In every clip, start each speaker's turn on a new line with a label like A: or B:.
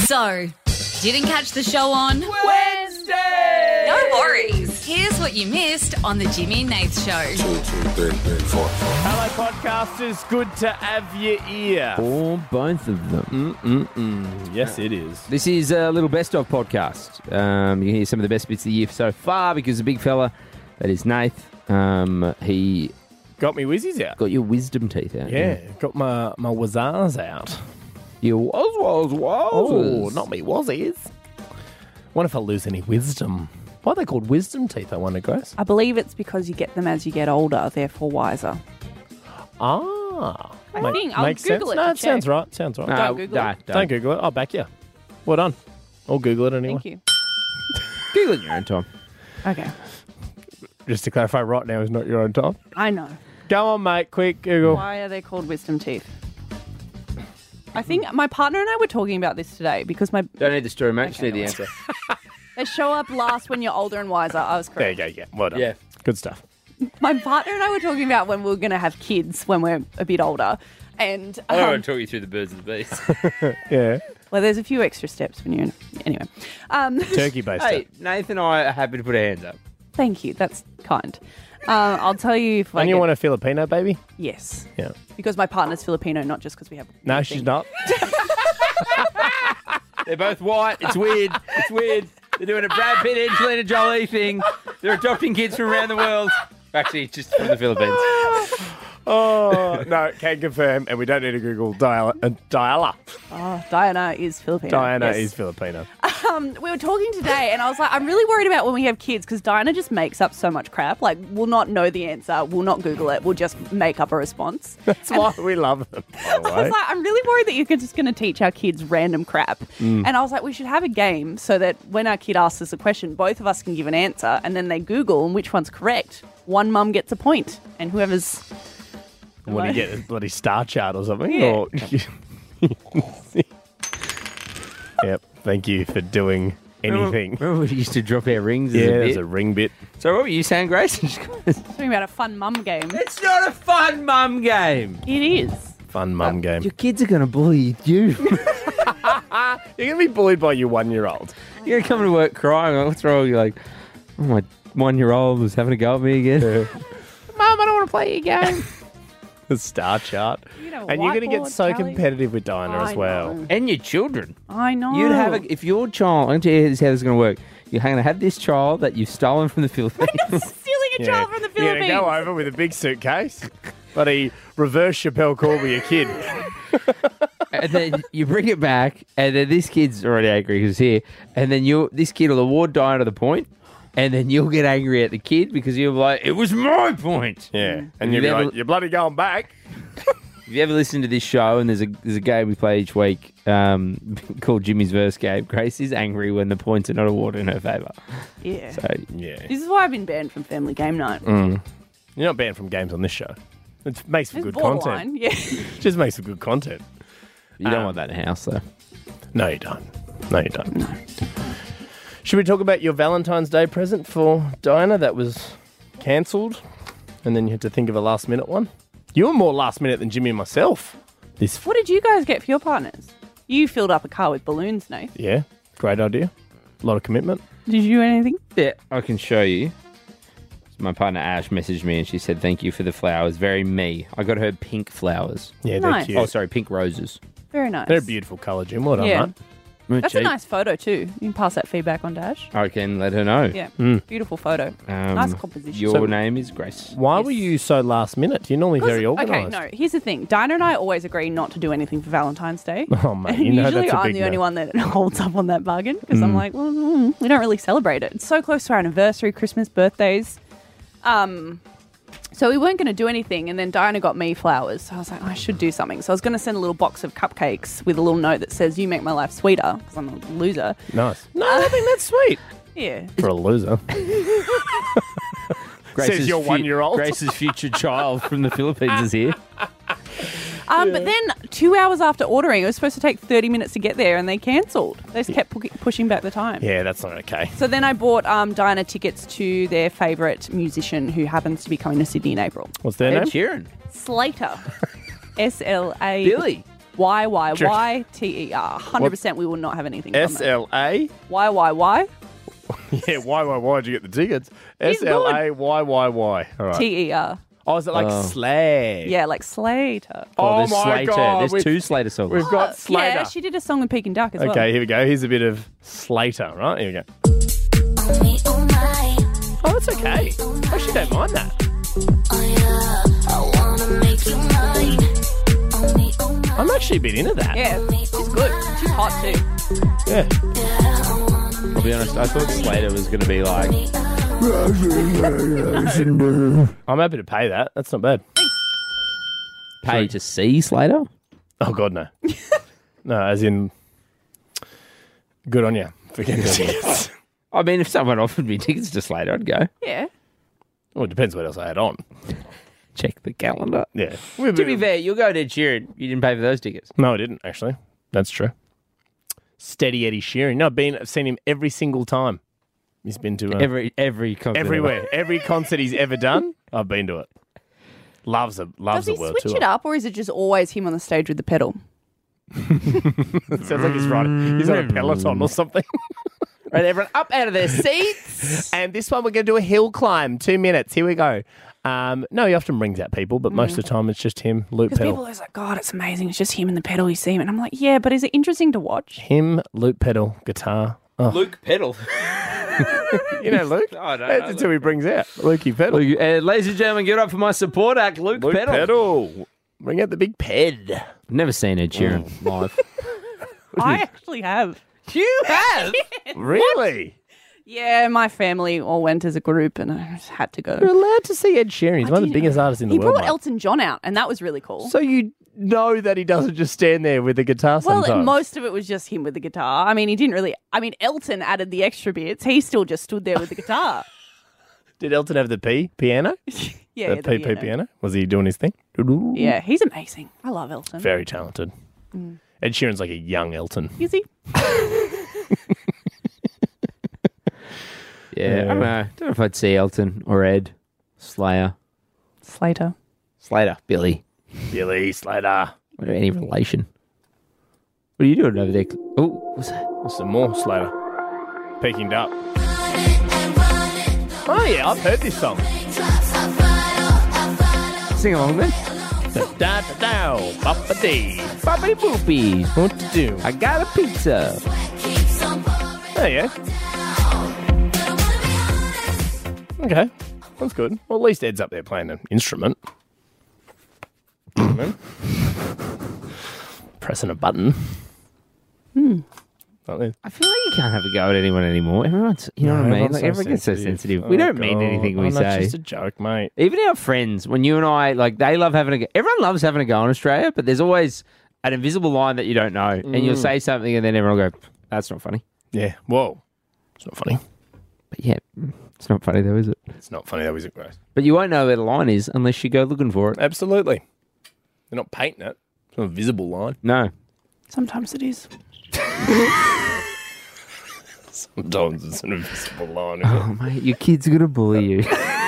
A: So, didn't catch the show on
B: Wednesday!
A: No worries. Here's what you missed on the Jimmy and Nath Show.
C: 2, 3, 4.
B: Hello, podcasters. Good to have you here.
D: Or both of them.
B: Yes, it is.
D: This is a little best of podcast. You can hear some of the best bits of the year so far because the big fella, that is Nath, he
B: Got me whizzies out.
D: got your wisdom teeth out.
B: Yeah, got my wazars out.
D: Your was.
B: Oh, not me wazzies. What if I lose any wisdom? Why are they called wisdom teeth, I wonder, Grace?
E: I believe it's because you get them as you get older, therefore wiser.
B: Ah.
E: I think. I'll
B: makes
E: Google
B: sense.
E: it
B: No,
E: to
B: it sounds
E: check.
B: right. Sounds right.
D: No,
E: Don't Google it.
B: Don't Google it. I'll back you. Well done. I'll Google it anyway.
E: Thank you.
D: Google it in your own time.
E: Okay.
B: Just to clarify, right now is not your own time.
E: I know.
B: Go on, mate. Quick, Google.
E: Why are they called wisdom teeth? I think my partner and I were talking about this today because
D: Don't need the story, mate. Just need the answer.
E: they show up last when you're older and wiser. I was
B: There you
E: correct.
B: go. Yeah. Well done.
D: Yeah.
B: Good stuff.
E: My partner and I were talking about when we were going to have kids when we're a bit older. And,
D: I don't want to talk you through the birds of the beast.
B: Yeah.
E: well, there's a few extra steps when you're in. Anyway.
B: Turkey based.
D: Hey, Nathan and I are happy to put our hands up.
E: Thank you. That's kind. I'll tell you if I
B: And you
E: get-
B: want a Filipino baby?
E: Yes.
B: Yeah.
E: Because my partner's Filipino, not just because we have...
B: No,
E: a
B: she's
E: thing.
B: not.
D: They're both white. It's weird. It's weird. They're doing a Brad Pitt, Angelina Jolie thing. They're adopting kids from around the world. Actually, just from the Philippines.
B: Oh, no, can confirm. And we don't need to Google Diala.
E: Oh, Diana is Filipino.
B: Diana
E: Yes.
B: is Filipino.
E: We were talking today, and I was like, I'm really worried about when we have kids because Diana just makes up so much crap. Like, we'll not know the answer, we'll not Google it, we'll just make up a response.
B: That's why we love them, by the
E: I
B: way.
E: was like, I'm really worried that you're just going to teach our kids random crap. And I was like, we should have a game so that when our kid asks us a question, both of us can give an answer, and then they Google and which one's correct. One mum gets a point, and whoever's...
B: When you get a bloody star chart or something.
E: Yeah.
B: Or... Yep. Thank you for doing anything.
D: Remember we used to drop our rings as
B: Yeah,
D: a
B: there's
D: bit?
B: a ring bit.
D: So what were you saying, Grace?
E: Talking about a fun mum game.
D: It's not a fun mum game.
E: It is.
B: Fun mum game.
D: Your kids are going to bully you.
B: You're going to be bullied by your 1-year-old.
D: You're going to come to work crying. Like, what's wrong? You're like, oh, my 1-year-old was having a go at me again. Mum, I don't want to play your game.
B: The star chart.
E: You know,
B: And you're going to get
E: whiteboard,
B: so
E: Callie.
B: competitive with Diana as
E: I
B: well.
E: know.
D: And your children.
E: I know.
D: You'd have if your child, I'm tell you how this is going to work. You're going to have this child that you've stolen from the Philippines.
E: Stealing a child from the
B: You're
E: Philippines.
B: going to go over with a big suitcase. Bloody reverse Chappelle Corby a kid.
D: And then you bring it back, and then this kid's already angry because he's here, and then this kid will award Diana the point, and then you'll get angry at the kid because you'll be like, it was my point.
B: Yeah. And
D: Have
B: you'll be
D: you ever-
B: like, you're bloody going back.
D: If you ever listen to this show, and there's a game we play each week called Jimmy's Verse Game, Grace is angry when the points are not awarded in her favour.
E: Yeah.
D: So
B: Yeah.
E: This is why I've been banned from Family Game Night.
B: You're not banned from games on this show. It makes for
E: It's
B: good
E: borderline.
B: content.
E: Yeah.
B: Just makes for good content.
D: you don't want that in the house, though.
B: No, you don't. No, you don't. Should we talk about your Valentine's Day present for Diana that was cancelled and then you had to think of a last minute one? You were more last minute than Jimmy and myself.
E: What did you guys get for your partners? You filled up a car with balloons, Nate.
B: Yeah, great idea. A lot of commitment.
E: Did you do anything?
D: Yeah, I can show you. My partner Ash messaged me and she said, thank you for the flowers. Very me. I got her pink flowers.
B: Yeah,
E: Nice.
B: they're
D: Oh,
B: cute.
D: sorry, pink roses.
E: Very nice.
B: They're a beautiful colour, Jim. Well done,
E: Yeah.
B: mate.
E: That's a nice photo too. You can pass that feedback on Dash.
D: I can let her know.
E: Yeah. Beautiful photo. Nice composition.
D: Your
B: So-
D: name is Grace.
B: Why
E: Yes.
B: were you so last minute? You're normally very
E: Okay,
B: organised.
E: no. Here's the thing. Dinah and I always agree not to do anything for Valentine's Day.
B: Oh, mate,
E: And
B: you know
E: usually
B: that's a
E: I'm
B: big
E: the
B: no.
E: only one that holds up on that bargain because I'm like, well, we don't really celebrate it. It's so close to our anniversary, Christmas, birthdays. So we weren't going to do anything, and then Diana got me flowers. So I was like, I should do something. So I was going to send a little box of cupcakes with a little note that says, "You make my life sweeter," because I'm a loser.
B: Nice. No, I think that's sweet.
E: Yeah.
B: For a loser. Says your 1-year-old.
D: Grace's future child from the Philippines is here.
E: But then 2 hours after ordering, it was supposed to take 30 minutes to get there, and they cancelled. They just kept pushing back the time.
B: Yeah, that's not okay.
E: So then I bought Diana tickets to their favourite musician who happens to be coming to Sydney in April.
B: What's their
D: Ed
B: name?
D: Sheeran.
E: Slater. SLA.
D: Billy.
E: YYYTER. 100% we will not have anything from it.
B: SLA?
E: YYY
B: Yeah, why did you get the tickets?
E: He's good.
B: SLAYYY. All right.
E: TER.
B: Oh, is it like slag?
E: Yeah, like Slater.
B: Oh,
D: there's
B: my
D: Slater.
B: God.
D: There's 2 Slater songs.
B: We've got Slater.
E: Yeah, she did a song with Peking Duck as well.
B: Okay, here we go. Here's a bit of Slater, right? Here we go. Oh, that's okay. I actually don't mind that. I'm actually a bit into that.
E: Yeah, she's good. She's hot too.
B: Yeah.
D: I'll be honest, I thought Slater was going to be like...
B: I'm happy to pay that. That's not bad.
D: Pay to see Slater?
B: Oh, God, no. No, as in, good on you for getting tickets.
D: I mean, if someone offered me tickets to Slater, I'd go.
E: Yeah.
B: Well, it depends what else I had on.
D: Check the calendar.
B: Yeah.
D: To be fair, you'll go to Ed Sheeran. You didn't pay for those tickets.
B: No, I didn't, actually. That's true. Steady Eddie Sheeran. No, I've seen him every single time. He's been to
D: Every concert.
B: everywhere. Every concert he's ever done, I've been to it. Loves
E: Does
B: the
E: he
B: world
E: switch
B: tour.
E: it up, or is it just always him on the stage with the pedal?
B: It sounds like he's riding. He's on a Peloton or something.
D: Right, everyone up out of their seats.
B: And this one, we're going to do a hill climb. 2 minutes. Here we go. No, he often brings out people, but most of the time it's just him, loop
E: Because
B: pedal.
E: people are like, God, it's amazing. It's just him and the pedal. You see him. And I'm like, yeah, but is it interesting to watch?
B: Him, loop pedal, guitar. Oh.
D: Luke Pedal.
B: You know Luke?
D: I don't
B: That's
D: know
B: just who he brings out. Lukey pedal.
D: Ladies and gentlemen, give it up for my support act, Luke
B: Luke
D: Pedal.
B: pedal. Bring out the big ped.
D: Never seen Ed Sheeran live.
E: I actually have.
D: You have?
B: Really?
E: Yeah, my family all went as a group and I just had to
B: You're
E: go.
B: allowed to see Ed Sheeran. He's one of the
E: didn't
B: biggest
E: know.
B: artists in the
E: He
B: world.
E: brought
B: mate.
E: Elton John out and that was really cool.
B: So you know that he doesn't just stand there with the guitar
E: Well,
B: sometimes.
E: most of it was just him with the guitar. I mean, he didn't really. I mean, Elton added the extra bits. He still just stood there with the guitar.
B: Did Elton have the piano?
E: Yeah,
B: The PP piano? Was he doing his thing?
E: Yeah, he's amazing. I love Elton.
B: Very talented. Ed Sheeran's like a young Elton.
E: Is he?
D: Yeah, I don't know. Don't know if I'd see Elton or Ed. Slayer.
E: Slater.
D: Slater. Billy.
B: Billy Slater.
D: Any relation. What are you doing over there? Oh, what's that?
B: Some more Slater. Peking up. Oh yeah, I've heard this song.
D: Sing along then.
B: Da da da, papa dee.
D: Boppity boopy.
B: What to do?
D: I got a pizza.
B: Oh yeah. Okay, that's good. Well, at least Ed's up there playing an instrument. Pressing a button. Like this.
D: I feel like you can't have a go at anyone anymore. Everyone's, you know what I mean?
B: Everyone's
D: Like,
B: so
D: everyone gets so sensitive.
B: Oh,
D: We don't mean
B: God.
D: anything we
B: Oh, no,
D: say.
B: It's just a joke, mate.
D: Even our friends, when you and I, like, they love having a go. Everyone loves having a go in Australia, but there's always an invisible line that you don't know. And you'll say something and then everyone will go, that's not funny.
B: Yeah. Whoa. It's not funny.
D: But yeah, it's not funny though, is it?
B: It's not funny though, is it, Grace?
D: But you won't know where the line is unless you go looking for it.
B: Absolutely. They're not painting it. It's not a visible line.
D: No.
E: Sometimes it is.
B: Sometimes it's an invisible line.
D: Oh, mate, your kid's going to bully you.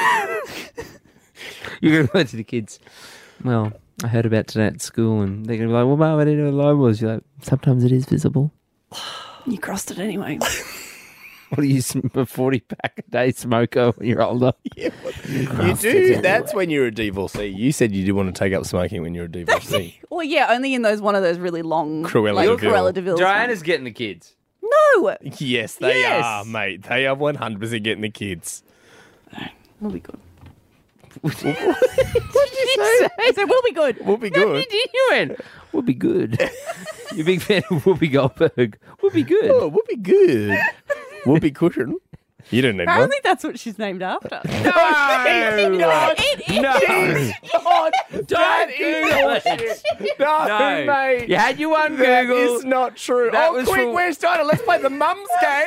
D: You're going to go to the kids, well, I heard about today at school, and they're going to be like, well, Mum, I didn't know what the line was. You're like, sometimes it is visible.
E: You crossed it anyway.
D: What are you, a 40-pack a day smoker when you're older?
B: You do. That's when you're a divorcee. You said you did want to take up smoking when you're a divorcee.
E: Well, yeah, only in one of those really long
B: Cruella de Vil.
E: Cruella de Vil.
D: Joanna's getting the kids.
E: No,
B: Yes, they
D: Yes.
B: are, mate. They are 100% getting the kids.
E: we'll be good.
D: What did you say?
E: I said we'll be good.
B: We'll be good.
D: You went, we'll be good. You're a big fan of Whoopi Goldberg. We'll be good.
B: Oh, we'll be good. Whoopee cushion. You don't need
E: I
B: one.
E: don't think that's what she's named after.
D: No!
E: It is.
D: No!
B: God,
D: Don't Google it.
B: No,
D: No.
B: mate.
D: You had your one
B: That
D: Google.
B: is not true.
D: That was
B: quick,
D: for-
B: where's Dinah? Let's play the mums game.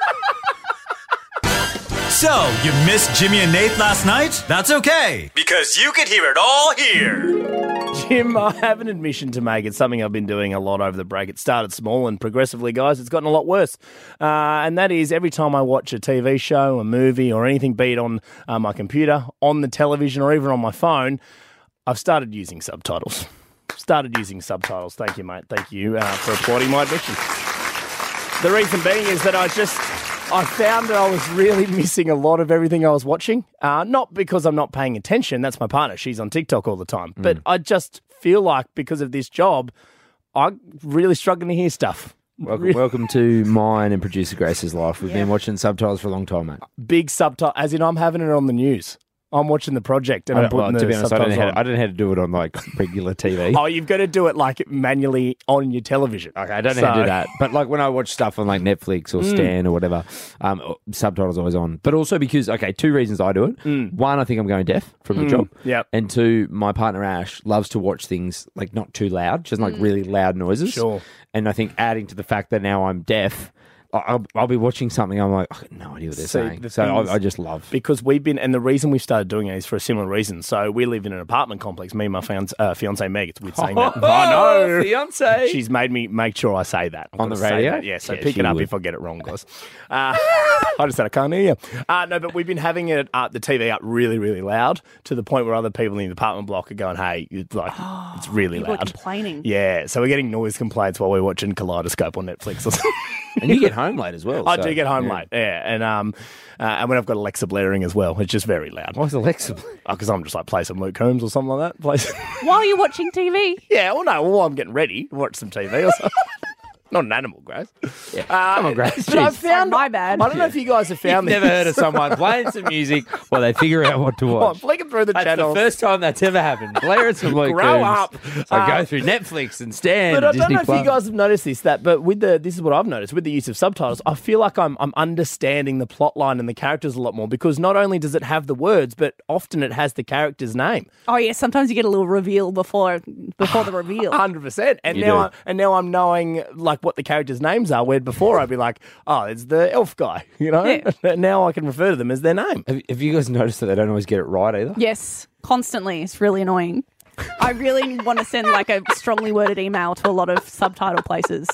C: So, you missed Jimmy and Nate last night? That's okay, because you could hear it all here.
B: Jim, I have an admission to make. It's something I've been doing a lot over the break. It started small and progressively, guys, it's gotten a lot worse. And that is every time I watch a TV show, a movie, or anything, be it on my computer, on the television, or even on my phone, I've started using subtitles. started using subtitles. Thank you, mate. Thank you for applauding my admission. The reason being is that I found that I was really missing a lot of everything I was watching. Not because I'm not paying attention. That's my partner. She's on TikTok all the time. But I just feel like because of this job, I'm really struggling to hear stuff.
D: Welcome to mine and producer Grace's life. We've been watching subtitles for a long time, mate.
B: Big subtitle, as in I'm having it on the news. I'm watching the project and I'm putting the
D: to be honest, I
B: subtitles
D: don't
B: on.
D: know how to do it on like regular TV.
B: Oh, you've got to do it like manually on your television.
D: Okay, I don't know how to do that. But like when I watch stuff on like Netflix or Stan or whatever, subtitles always on. But also because, okay, two reasons I do it. One, I think I'm going deaf from the job.
B: Yep.
D: And two, my partner Ash loves to watch things like not too loud. She doesn't like really loud noises.
B: Sure.
D: And I think adding to the fact that now I'm deaf, I'll be watching something. I'm like, I got no idea what they're saying. So I just love.
B: Because we've been, and the reason we started doing it is for a similar reason. So we live in an apartment complex. Me and my fiance Meg. It's weird saying that.
D: Oh, no, fiance.
B: She's made me make sure I say that. I've
D: On
B: got
D: the
B: to say
D: radio?
B: that. Yeah, so
D: Yeah,
B: pick
D: she
B: it up
D: would.
B: if I get it wrong, guys. I just said I can't hear you. No, but we've been having it the TV up really, really loud to the point where other people in the apartment block are going, "Hey, it's like it's really
E: People are
B: loud."
E: complaining.
B: Yeah, so we're getting noise complaints while we're watching Kaleidoscope on Netflix or something.
D: And you get home late as well.
B: I
D: so,
B: do get home
D: yeah.
B: late, yeah, and when I've got Alexa blaring as well, it's just very loud.
D: Why's Alexa?
B: Because I'm just like play some Luke Combs or something like that. Play
E: While you're watching TV.
B: yeah, well, no, well, I'm getting ready to watch some TV or something. Not an animal, Grace.
D: Yeah. Come on, Grace.
B: But I've
D: Jeez.
B: found,
E: My bad.
B: I don't know if you guys have found
D: Never
B: this.
D: heard of someone playing some music while they figure out what to
B: Well, I'm
D: watch.
B: flicking through the
D: That's
B: channels.
D: the first time that's ever happened. Blair and some Luke
B: Grow
D: Combs.
B: up.
D: I go through Netflix and Stan
B: But I
D: and
B: don't
D: Disney
B: know if
D: Plus.
B: you guys have noticed but this is what I've noticed with the use of subtitles. I feel like I'm understanding the plot line and the characters a lot more because not only does it have the words, but often it has the character's name.
E: Oh yeah, sometimes you get a little reveal before the reveal.
B: 100%. And
D: You
B: now
D: do.
B: now I'm knowing like what the characters' names are. Where before I'd be like, oh, it's the elf guy, you know.
E: Yeah.
B: Now I can refer to them as their name.
D: Have you guys noticed that they don't always get it right either?
E: Yes, constantly. It's really annoying. I really want to send like a strongly worded email to a lot of subtitle places.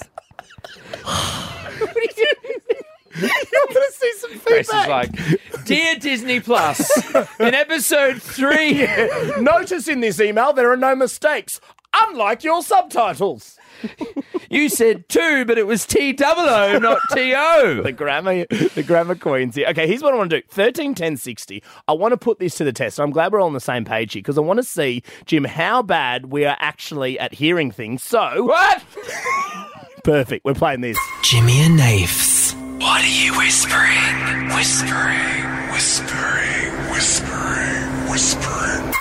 B: What are you doing? I'm going to see some
D: Grace
B: feedback.
D: is like, Dear Disney Plus, in episode 3,
B: Notice in this email there are no mistakes, unlike your subtitles.
D: you said 2, but it was T-double-O, not T-O.
B: The grammar queens here. Okay, here's what I want to do. 131060. I want to put this to the test. I'm glad we're all on the same page here because I want to see, Jim, how bad we are actually at hearing things. So,
D: What?
B: perfect. We're playing this.
C: Jimmy and Naths. What are you whispering? Whispering, whispering, whispering, whispering.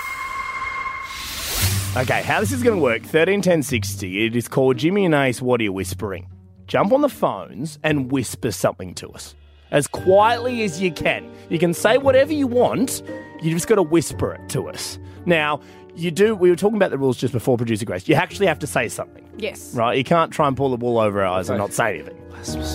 B: Okay, how this is going to work, 131060, it is called Jimmy and Ace, What Are You Whispering? Jump on the phones and whisper something to us. As quietly as you can. You can say whatever you want, you just got to whisper it to us. Now, we were talking about the rules just before, Producer Grace. You actually have to say something,
E: Yes.
B: right? You can't try and pull the wool over our eyes and not say anything.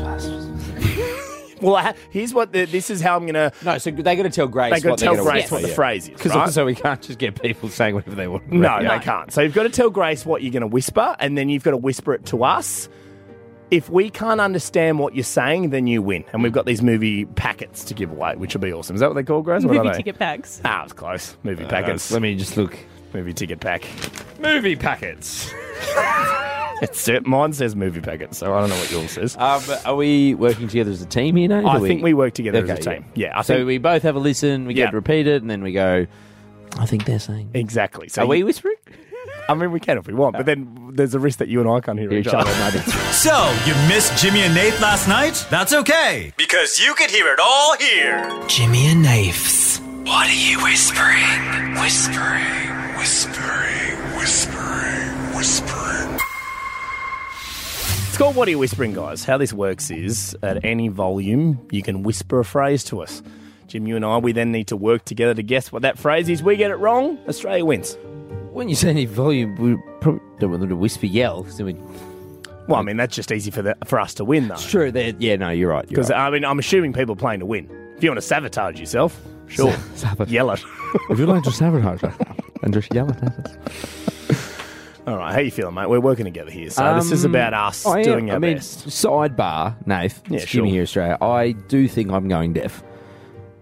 B: Well, here's what, this is how I'm going to,
D: No, so they got to tell Grace
B: they got
D: what
B: to tell
D: they're gonna
B: Grace
D: whisper,
B: what the
D: yeah.
B: phrase is,
D: Because
B: right?
D: also we can't just get people saying whatever they want.
B: No, they can't. So you've got to tell Grace what you're going to whisper, and then you've got to whisper it to us. If we can't understand what you're saying, then you win. And we've got these movie packets to give away, which will be awesome. Is that what they call, Grace? What are
E: Movie
B: they?
E: ticket packs.
B: Ah, it's close. Movie packets.
D: Let me just look.
B: Movie ticket pack.
D: Movie packets.
B: Mine says movie packets, so I don't know what yours says.
D: Are we working together as a team here now?
B: I think we work together as a
D: Okay,
B: team. Yeah, I
D: So
B: think
D: we both have a listen, we
B: Yeah.
D: get to repeat it, and then we go, I think they're saying.
B: exactly. So
D: Are we whispering?
B: I mean, we can if we want, but then there's a risk that you and I can't hear each other.
C: So, you missed Jimmy and Nath last night? That's okay, because you could hear it all here. Jimmy and Naths. What are you whispering? Whispering, whispering, whispering, whispering.
B: It's called What Are You Whispering, guys? How this works is, at any volume, you can whisper a phrase to us. Jim, you and I, we then need to work together to guess what that phrase is. We get it wrong, Australia wins.
D: When you say any volume, we probably don't want them to whisper yell. So
B: Well, I mean, that's just easy for us to win, though.
D: true. Yeah, no, you're right.
B: Because, I mean, I'm assuming people are playing to win. If you want to sabotage yourself, sure, yell it.
D: If you'd like to sabotage us and just yell at us.
B: All right, how you feeling, mate? We're working together here, so this is about us doing our best.
D: Sidebar, Nath.
B: Yeah,
D: it's Jimmy
B: sure.
D: here, Australia. I do think I'm going deaf.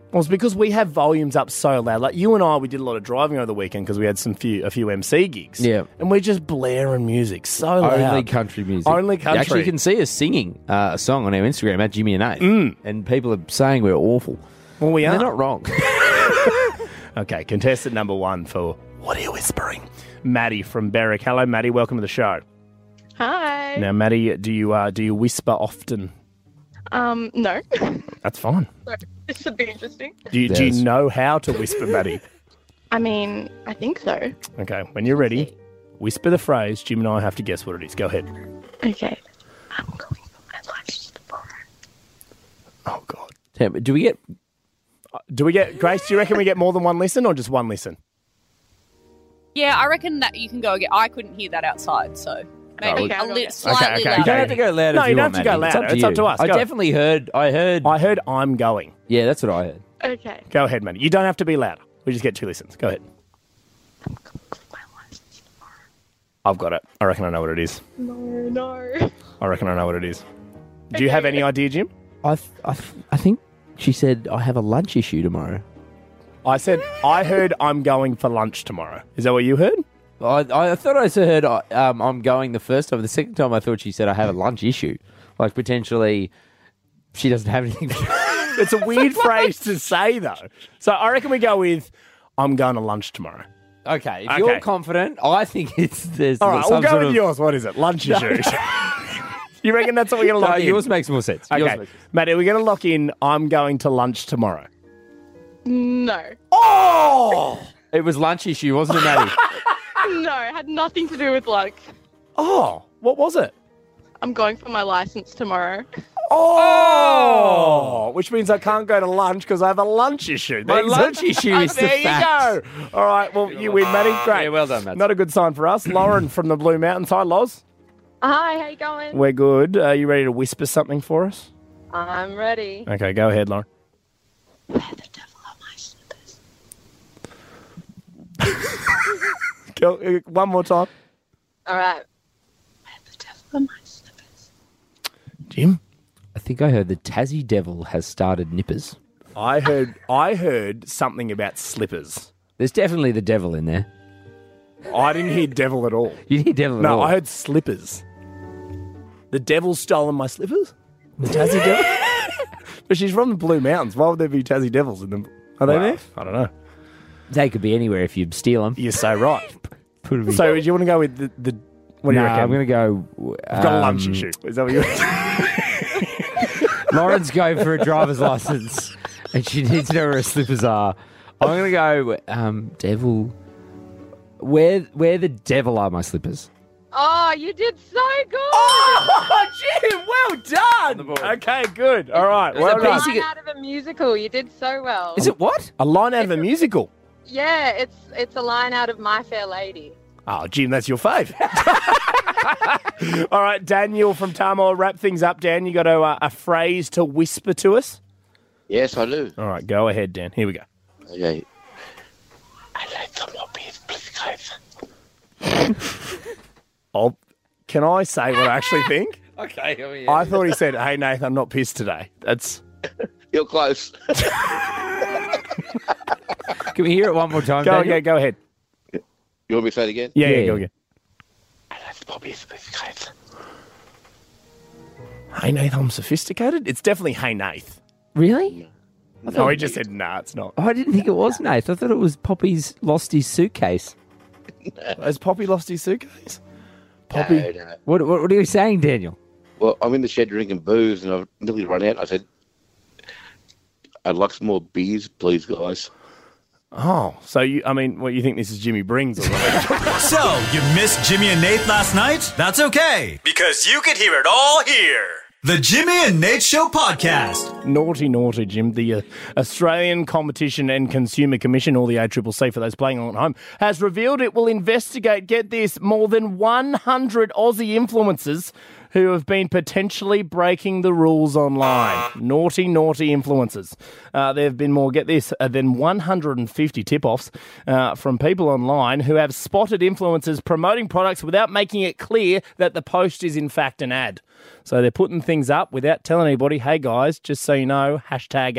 B: Well, it's because we have volumes up so loud. Like you and I, we did a lot of driving over the weekend because we had a few MC gigs.
D: Yeah.
B: And we're just blaring music so loud.
D: Only country music.
B: Only country.
D: Actually, you can see us singing a song on our Instagram at Jimmy and Nate. And people are saying we're awful.
B: Well, we
D: And
B: are.
D: they're not wrong.
B: Okay, contestant number 1 for What Are You Whispering? Maddie from Berwick. Hello, Maddie. Welcome to the show.
F: Hi.
B: Now, Maddie, do you whisper often?
F: No.
B: That's fine.
F: This should be interesting.
B: Do you
D: Yes.
B: know how to whisper, Maddie?
F: I mean, I think so.
B: Okay, when you're ready, whisper the phrase. Jim and I have to guess what it is. Go ahead.
F: Okay. I'm going for my lunch tomorrow.
B: Oh, God.
D: Damn, do we get...
B: Grace, do you reckon we get more than one listen or just one listen?
E: Yeah, I reckon that you can go again. I couldn't hear that outside, so maybe
F: Okay,
E: a
F: I'll go
E: little
F: again.
E: slightly
B: Okay,
D: You
E: louder.
D: don't have to go louder
B: No,
D: if
B: you
D: you
B: don't
D: want,
B: have to go
D: Maddie.
B: louder. It's up to us.
D: I
B: Go.
D: definitely heard...
B: I heard I'm going.
D: Yeah, that's what I heard.
F: Okay.
B: Go ahead, Maddie. You don't have to be louder. We just get 2 listens. Go ahead.
F: I'm going for my license tomorrow.
B: I've got it. I reckon I know what it is.
F: No.
B: I reckon I know what it is. Do you have any idea, Jim?
D: I think she said I have a lunch issue tomorrow.
B: I said, I heard I'm going for lunch tomorrow. Is that what you heard?
D: I thought I heard I'm going the first time. The second time I thought she said I have a lunch issue. Like potentially she doesn't have anything.
B: It's a weird phrase to say, though. So I reckon we go with, I'm going to lunch tomorrow.
D: Okay, if
B: Okay.
D: you're confident, I think there's
B: All right,
D: some
B: we'll go
D: sort
B: with
D: of...
B: yours. What is it? Lunch issues. You reckon that's what we're going to
D: No,
B: lock in?
D: yours makes more sense. Yours
B: Okay.
D: makes-
B: Matty, we're going to lock in, I'm going to lunch tomorrow.
F: No.
B: Oh!
D: It was lunch issue, wasn't it, Maddie?
F: No, it had nothing to do with luck.
B: Oh, what was it?
F: I'm going for my license tomorrow.
B: Oh! Which means I can't go to lunch because I have a lunch issue.
D: My lunch issue is the
B: There you
D: fact.
B: go. All right, well, you win, Matty. Great.
D: Yeah, well done, Matt.
B: Not a good sign for us. Lauren from the Blue Mountains. Hi, Loz.
F: Hi, how you going?
B: We're good. Are you ready to whisper something for us?
F: I'm ready.
B: Okay, go ahead, Lauren.
F: Where the devil are my slippers?
B: Go, one more time.
F: All right. Where the devil are my slippers?
B: Jim?
D: I think I heard the Tassie Devil has started nippers.
B: I heard something about slippers.
D: There's definitely the devil in there.
B: I didn't hear devil at all.
D: You hear devil at
B: No,
D: all.
B: I heard slippers. The devil's stolen my slippers? The Tassie Devil? But she's from the Blue Mountains. Why would there be Tassie Devils in them? Are they
D: Well,
B: there? I don't know.
D: They could be anywhere if you steal them.
B: You're so right.
D: Put 'em in.
B: So do you want to go with the what do you
D: Nah,
B: reckon?
D: I'm going to go...
B: I've got a lunch issue. Is that what you
D: Lauren's going for a driver's license and she needs to know where her slippers are. I'm going to go devil... Where the devil are my slippers?
F: Oh, you did so good.
B: Oh, Jim, well done. Okay, good. All right, well
D: a
B: done.
D: piece of-
F: Line out of a musical. You did so well.
D: Is it what?
B: A line out of a musical.
F: Yeah, it's a line out of My Fair Lady.
B: Oh, Jim, that's your fave. All right, Daniel from Tamar, wrap things up. Dan, you got a phrase to whisper to us?
G: Yes, I do.
B: All right, go ahead, Dan. Here we go.
G: Okay. I like some more beers, please, guys.
B: Oh, can I say what I actually think?
D: Okay.
B: I thought he said, "Hey, Nathan, I'm not pissed today." That's
G: You're close.
D: Can we hear it one more time,
B: go
D: Daniel?
B: again. Go ahead.
G: You want me to say it again?
B: Yeah,
D: Yeah.
B: go again.
G: I like some more beers, please, guys.
B: Hey, Nathan, I'm sophisticated. It's definitely Hey, Nath.
D: Really?
B: No, he just said, "Nah, it's not."
D: I didn't think it was Nath. I thought it was Poppy's lost his suitcase.
B: Has Poppy lost his suitcase? Poppy.
G: No.
D: What are you saying, Daniel?
G: Well, I'm in the shed drinking booze and I've nearly run out. I said, I'd like some more beers, please, guys.
B: Oh, so what you think this is Jimmy Brings or something?
C: So, you missed Jimmy and Nate last night? That's okay, because you could hear it all here. The Jimmy and Nate Show podcast.
B: Naughty, Jim. The Australian Competition and Consumer Commission, or the ACCC for those playing along at home, has revealed it will investigate, get this, more than 100 Aussie influencers who have been potentially breaking the rules online. Naughty influencers. There have been more, get this, than 150 tip-offs from people online who have spotted influencers promoting products without making it clear that the post is in fact an ad. So they're putting things up without telling anybody, hey guys, just so you know, #ad.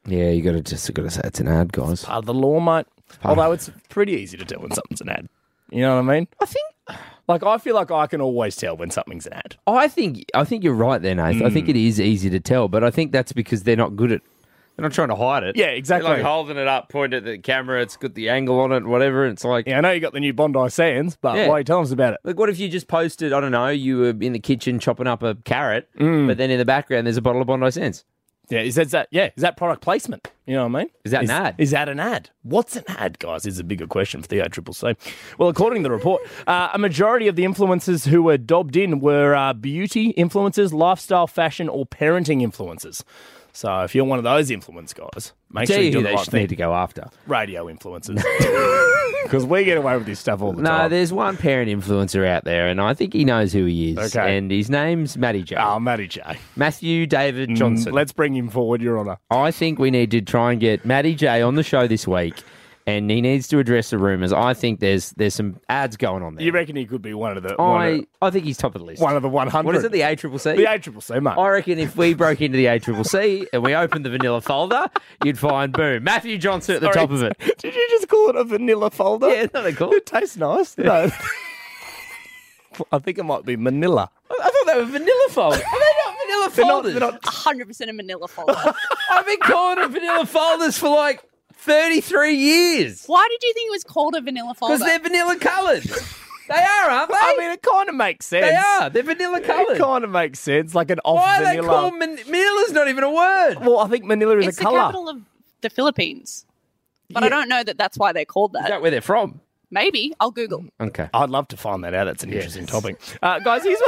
D: Yeah, you got to say it's an ad, guys.
B: Part of the law, mate. Although it's pretty easy to tell when something's an ad. You know what I mean? I feel like I can always tell when something's an ad.
D: I think you're right there, Nath. I think it is easy to tell, but I think that's because they're not good at. They're not trying to hide it.
B: Yeah, exactly.
D: They're like holding it up, pointing at the camera. It's got the angle on it, whatever. It's like,
B: Yeah, I know you got the new Bondi Sands, but
D: Yeah.
B: why are you telling us about it?
D: like, what if you just posted? I don't know. You were in the kitchen chopping up a carrot, but then in the background there's a bottle of Bondi Sands.
B: Yeah, is that product placement? You know what I mean?
D: Is that an ad?
B: Is that an ad? What's an ad, guys, is a bigger question for the ACCC. Well, according to the report, a majority of the influencers who were dobbed in were beauty influencers, lifestyle, fashion, or parenting influencers. So if you're one of those influence guys, make sure you do the right
D: need
B: thing.
D: to go after.
B: Radio influencers. Because we get away with this stuff all the
D: No,
B: time.
D: there's one parent influencer out there, and I think he knows who he is.
B: Okay.
D: And his name's Matty J.
B: Oh, Matty J.
D: Matthew David Johnson.
B: Let's bring him forward, Your Honour.
D: I think we need to try and get Matty J on the show this week, and he needs to address the rumours. I think there's some ads going on there.
B: You reckon he could be one of the
D: I think he's top of the list.
B: one of the 100?
D: What is it, the ACCC?
B: The ACCC, mate.
D: I reckon if we broke into the ACCC and we opened the vanilla folder, you'd find, boom, Matthew Johnson at the top of it.
B: Did you just call it a vanilla folder?
D: Yeah, isn't that cool?
B: It tastes nice. No. I think it might be Manila.
D: I thought they were vanilla folders. Are they not vanilla folders?
B: They're not
E: 100% a manila folder.
D: I've been calling them vanilla folders for like 33 years.
E: Why did you think it was called a vanilla folder?
D: Because they're vanilla coloured. They are, aren't they?
B: I mean, it kind of makes sense.
D: they are. They're vanilla
B: It
D: coloured.
B: kind of makes sense. Like an off
D: Why are they
B: vanilla.
D: called Manila's not even a word.
B: Well, I think Manila is
E: it's
B: a
E: the
B: colour.
E: capital of the Philippines. But I don't know that that's why they're called that.
D: Is that where they're from?
E: Maybe. I'll Google.
D: Okay.
B: I'd love to find that out. That's an interesting topic. Guys, here's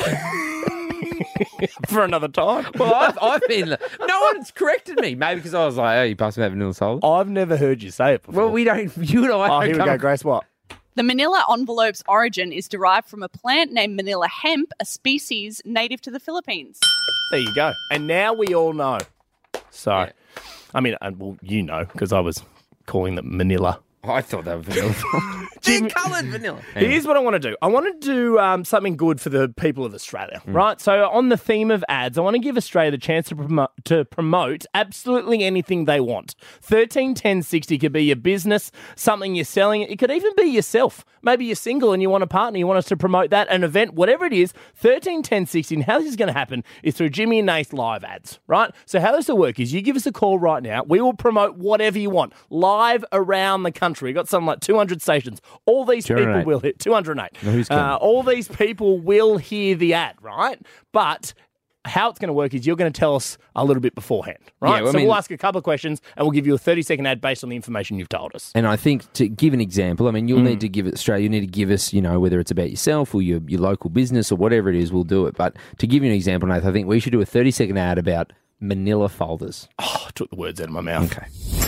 B: for another time.
D: Well, I've been... No one's corrected me. Maybe because I was like, oh, you passed me that vanilla folder.
B: I've never heard you say it before.
D: Well, we don't... You and I
B: Oh,
D: don't
B: here we
D: come
B: go, Grace. What?
E: The manila envelope's origin is derived from a plant named manila hemp, a species native to the Philippines.
B: There you go. And now we all know. So,
D: Yeah.
B: I mean, well, you know, because I was calling them Manila.
D: I thought they were vanilla. They're coloured vanilla.
B: Here's what I want to do. I want to do something good for the people of Australia, right? So on the theme of ads, I want to give Australia the chance to promote absolutely anything they want. 131060 could be your business, something you're selling. It could even be yourself. Maybe you're single and you want a partner, you want us to promote that, an event, whatever it is. 131060. And how this is going to happen is through Jimmy and Nath live ads, right? So how this will work is you give us a call right now. We will promote whatever you want live around the country. We've got something like 200 stations. All these people
D: 208.
B: will hit 208.
D: who's coming?
B: All these people will hear the ad, right? But how it's going to work is you're going to tell us a little bit beforehand, right?
D: Yeah, well, I
B: so
D: mean-
B: we'll ask a couple of questions and we'll give you a 30-second ad based on the information you've told us.
D: And I think to give an example, I mean, you'll need to give it, Australia, you need to give us, you know, whether it's about yourself or your local business or whatever it is, we'll do it. But to give you an example, Nath, I think we should do a 30-second ad about manila folders.
B: Oh, I took the words out of my mouth.
D: Okay.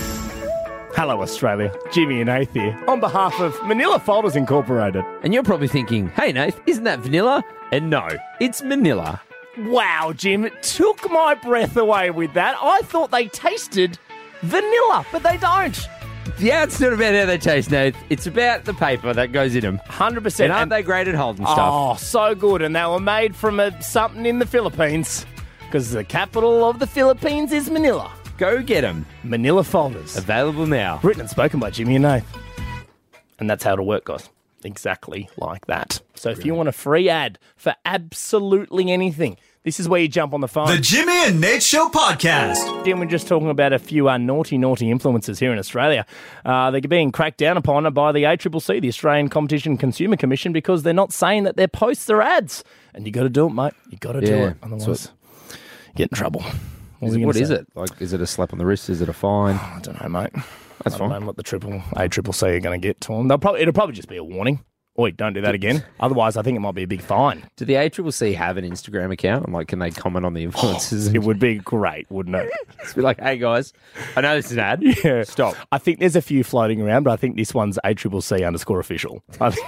B: Hello, Australia. Jimmy and Nath here on behalf of Manila Folders Incorporated.
D: And you're probably thinking, hey, Nath, isn't that vanilla? And no, it's manila.
B: Wow, Jim, it took my breath away with that. I thought they tasted vanilla, but they don't.
D: The ad's not about how they taste, Nath. It's about the paper that goes in them.
B: 100%.
D: And aren't they great at holding stuff?
B: Oh, so good. And they were made from something in the Philippines because the capital of the Philippines is Manila.
D: Go get them.
B: Manila Folders.
D: Available now.
B: Written and spoken by Jimmy and Nath. And that's how it'll work, guys. Exactly like that. So if you want a free ad for absolutely anything, this is where you jump on the phone.
C: The Jimmy and Nate Show podcast.
B: And we're just talking about a few naughty influencers here in Australia. They're being cracked down upon by the ACCC, the Australian Competition and Consumer Commission, because they're not saying that their posts are ads. And you got to do it, mate. You got to do
D: Yeah.
B: it. Otherwise, you get in trouble.
D: What is it? Like, is it a slap on the wrist? Is it a fine?
B: I don't know, mate.
D: That's
B: I don't
D: fine.
B: know what the ACCC are going to get to them. It'll probably just be a warning. Oi, don't do that again. Otherwise, I think it might be a big fine.
D: Do the ACCC have an Instagram account? And like, can they comment on the influencers?
B: It would be great, wouldn't it?
D: Just be like, hey guys, I know this is an ad.
B: Yeah.
D: Stop.
B: I think there's a few floating around, but I think this one's ACCC_official.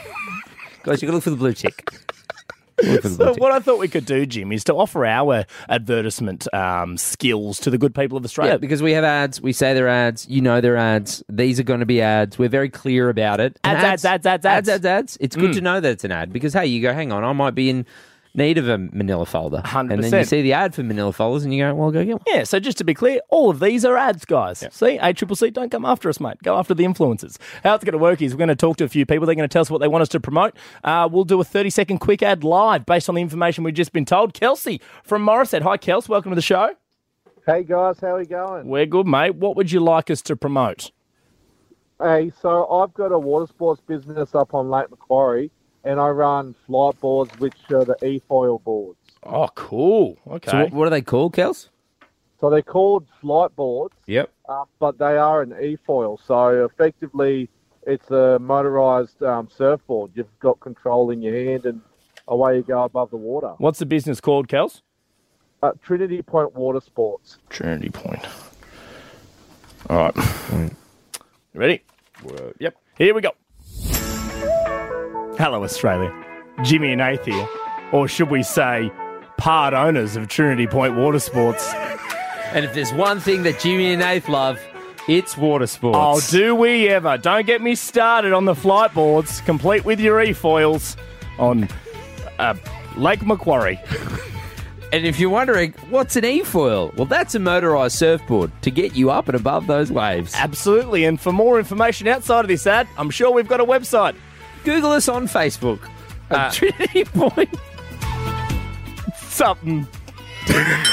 D: Guys, you can look for the blue tick.
B: So what I thought we could do, Jim, is to offer our advertisement skills to the good people of Australia.
D: Yeah, because we have ads. We say they're ads. You know they're ads. These are going to be ads. We're very clear about it. And
B: Ads.
D: It's good to know that it's an ad because, hey, you go, hang on, I might be in need of a manila folder.
B: 100%.
D: And then you see the ad for manila folders and you go, well, go get one.
B: Yeah, so just to be clear, all of these are ads, guys. See, ACCC, don't come after us, mate. Go after the influencers. How it's going to work is we're going to talk to a few people. They're going to tell us what they want us to promote. We'll do a 30-second quick ad live based on the information we've just been told. Kelsey from Morisset. Hi, Kels. Welcome to the show.
H: Hey guys, how are you going?
B: We're good, mate. What would you like us to promote?
H: Hey, so I've got a water sports business up on Lake Macquarie, and I run flight boards, which are the e-foil boards.
B: Oh, cool. Okay.
D: So what are they called, Kels?
H: So they're called flight boards,
D: Yep.
H: but they are an e-foil. So effectively, it's a motorised surfboard. You've got control in your hand, and away you go above the water.
B: What's the business called, Kels?
H: Trinity Point Water Sports.
B: Trinity Point. All right. You ready? Yep. Here we go. Hello, Australia. Jimmy and Nath here. Or should we say, part owners of Trinity Point Water Sports.
D: And if there's one thing that Jimmy and Nath love, it's water sports.
B: Oh, do we ever? Don't get me started on the flight boards, complete with your e-foils on Lake Macquarie.
D: And if you're wondering, what's an e-foil? Well, that's a motorised surfboard to get you up and above those waves.
B: Absolutely. And for more information outside of this ad, I'm sure we've got a website.
D: Google us on Facebook. Trinity Point.
B: Something.
D: What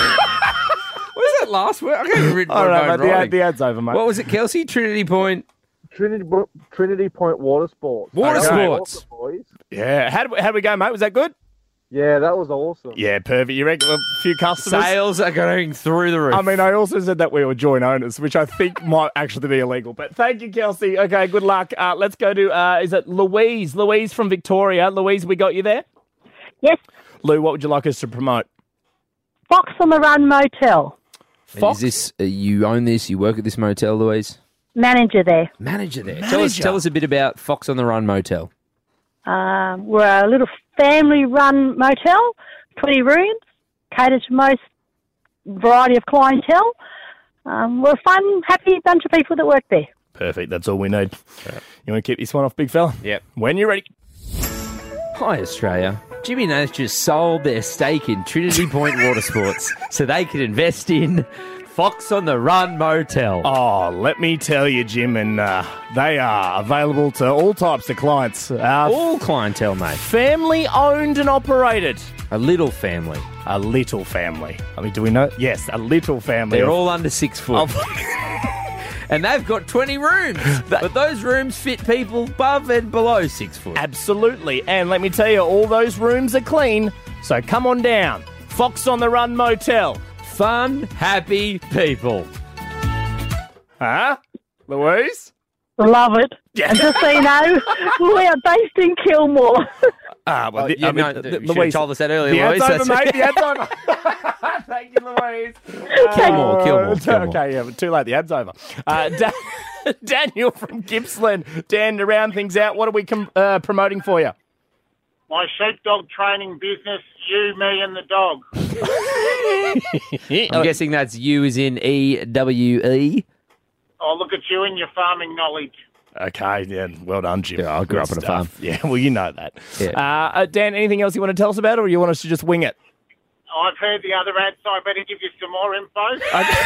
D: was that last word? I can't even read
B: All right,
D: my
B: mate.
D: writing.
B: The ad's over, mate.
D: What was it, Kelsey? Trinity Point.
H: Trinity Point Water Sports.
D: Water sports.
H: Awesome, boys.
B: Yeah. How'd we go, mate? Was that good?
H: Yeah, that was awesome.
B: Yeah, perfect. You reckon a few customers?
D: Sales are going through the roof.
B: I mean, I also said that we were joint owners, which I think might actually be illegal. But thank you, Kelsey. Okay, good luck. Let's go to, is it Louise? Louise from Victoria. Louise, we got you there?
I: Yes,
B: Lou, what would you like us to promote?
I: Fox on the Run Motel.
B: Fox?
D: Is this, you own this, you work at this motel, Louise?
I: Manager there.
D: Manager there.
B: Manager.
D: Tell us a bit about Fox on the Run Motel.
I: We're a little family-run motel, 20 rooms, cater to most variety of clientele. We're a fun, happy bunch of people that work there.
B: Perfect. That's all we need. You want to keep this one off, big fella?
D: Yep.
B: When you're ready.
D: Hi, Australia. Jimmy and Nath just sold their stake in Trinity Point Water Sports so they could invest in Fox on the Run Motel.
B: Oh, let me tell you, Jim, and they are available to all types of clients.
D: All clientele, mate.
B: Family owned and operated.
D: A little family.
B: A little family. I mean, do we know? Yes, a little family.
D: They're all under 6 foot. And they've got 20 rooms. But those rooms fit people above and below 6 foot.
B: Absolutely. And let me tell you, all those rooms are clean. So come on down. Fox on the Run Motel.
D: Fun, happy people.
B: Huh? Louise?
I: Love it.
B: Yeah.
I: And just so you know, we are based in Kilmore.
B: Well,
D: You should have told us that earlier,
B: the
D: Louise.
B: ad's over,
D: That's-
B: mate. The ad's over. Thank you, Louise.
D: Kilmore.
B: Okay, yeah, but too late. The ad's over. Daniel from Gippsland. Dan, to round things out, what are we promoting for you?
J: My sheepdog training business, you, me, and the dog.
D: I'm guessing that's you as in EWE.
J: Oh, look at you and your farming knowledge.
B: Okay, yeah, well done, Jim.
D: Yeah, I grew up on a farm.
B: Yeah, well, you know that.
D: Yeah.
B: Dan, anything else you want to tell us about, or you want us to just wing it?
J: I've heard the other ad, so I better give you some more info.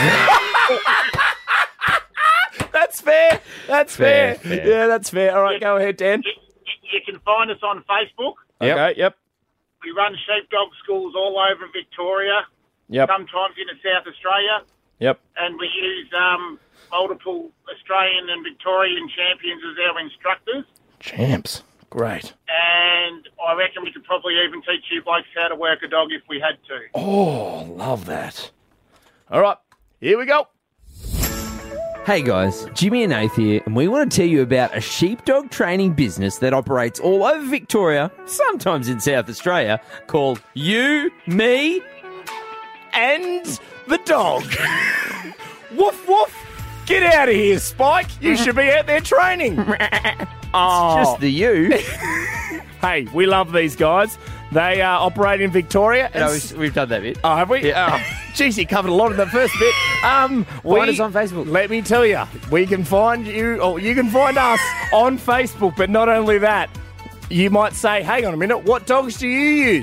B: That's fair. That's fair.
D: Fair.
B: Yeah, that's fair. All right, go ahead, Dan.
J: You can find us on Facebook.
D: Yep.
B: Okay, yep.
J: We run sheepdog schools all over Victoria,
B: Yep.
J: sometimes into South Australia,
B: Yep.
J: and we use multiple Australian and Victorian champions as our instructors.
B: Champs. Great.
J: And I reckon we could probably even teach you blokes how to work a dog if we had to.
B: Oh, love that. All right, here we go.
D: Hey guys, Jimmy and Nath here, and we want to tell you about a sheepdog training business that operates all over Victoria, sometimes in South Australia, called You, Me,
B: And the dog. Woof, woof. Get out of here, Spike. You should be out there training. Oh.
D: just the you.
B: Hey, we love these guys. They operate in Victoria.
D: No, we've done that bit.
B: Oh, have we?
D: Yeah.
B: Oh, geez, you covered a lot in the first bit.
D: Find us on Facebook.
B: Let me tell you, we can find you, or you can find us on Facebook. But not only that, you might say, "Hang on a minute, what dogs do you use?"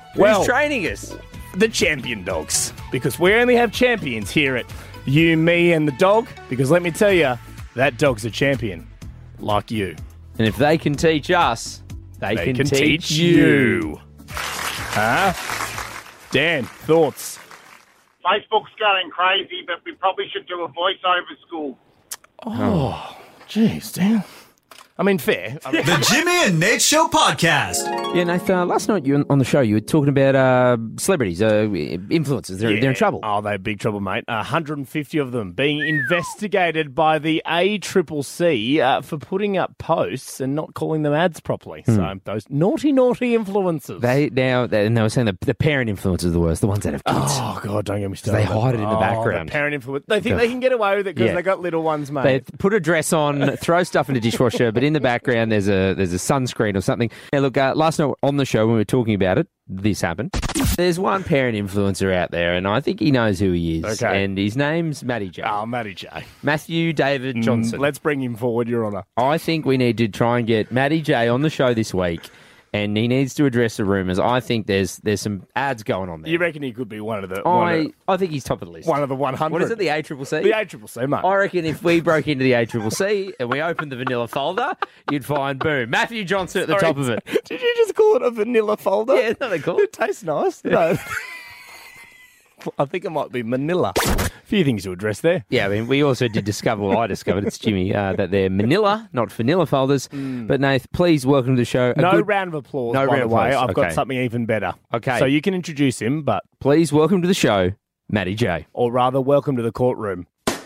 B: Well,
D: Who's training us?
B: the champion dogs. Because we only have champions here at You, Me, and the Dog. Because let me tell you, that dog's a champion. Like you.
D: And if they can teach us, they can teach
B: you. Huh? Dan, thoughts?
J: Facebook's going crazy, but we probably should do a voiceover school.
B: Oh, jeez, Dan. I mean, fair.
C: The Jimmy and Nate Show podcast.
D: Yeah, Nathan, last night you on the show, you were talking about celebrities, influencers. They're in trouble.
B: Oh, they're big trouble, mate. 150 of them being investigated by the ACCC for putting up posts and not calling them ads properly. So those naughty influencers.
D: They were saying the parent influencers are the worst, the ones that have kids.
B: Oh, God, don't get me started.
D: They hide it in the background.
B: The parent influence. They think they can get away with it because they got little ones, mate.
D: They put a dress on, throw stuff in a dishwasher, but in the background there's a sunscreen or something. Now, look, last night on the show when we were talking about it, this happened. There's one parent influencer out there, and I think he knows who he is.
B: Okay.
D: And his name's Matty J.
B: Oh, Matty J.
D: Matthew David Johnson.
B: Let's bring him forward, Your Honour.
D: I think we need to try and get Matty J on the show this week, and he needs to address the rumours. I think there's some ads going on there.
B: You reckon he could be one of the...
D: I think he's top of the list.
B: One of the 100.
D: What is it, the ACCC?
B: The ACCC, mate.
D: I reckon if we broke into the ACCC and we opened the vanilla folder, you'd find, boom, Matthew Johnson at the top of it.
B: Did you just call it a vanilla folder?
D: Yeah, isn't that cool?
B: It tastes nice. No. I think it might be Manila. A few things to address there.
D: Yeah, I mean, we also did discover, well, I discovered, it's Jimmy, that they're manila, not vanilla folders. But, Nath, please welcome to the show.
B: Round of applause,
D: No
B: by
D: round
B: the
D: of
B: way.
D: applause.
B: I've got
D: Okay.
B: something even better.
D: Okay.
B: So you can introduce him, but...
D: Please welcome to the show, Matty J.
B: Or rather, welcome to the courtroom.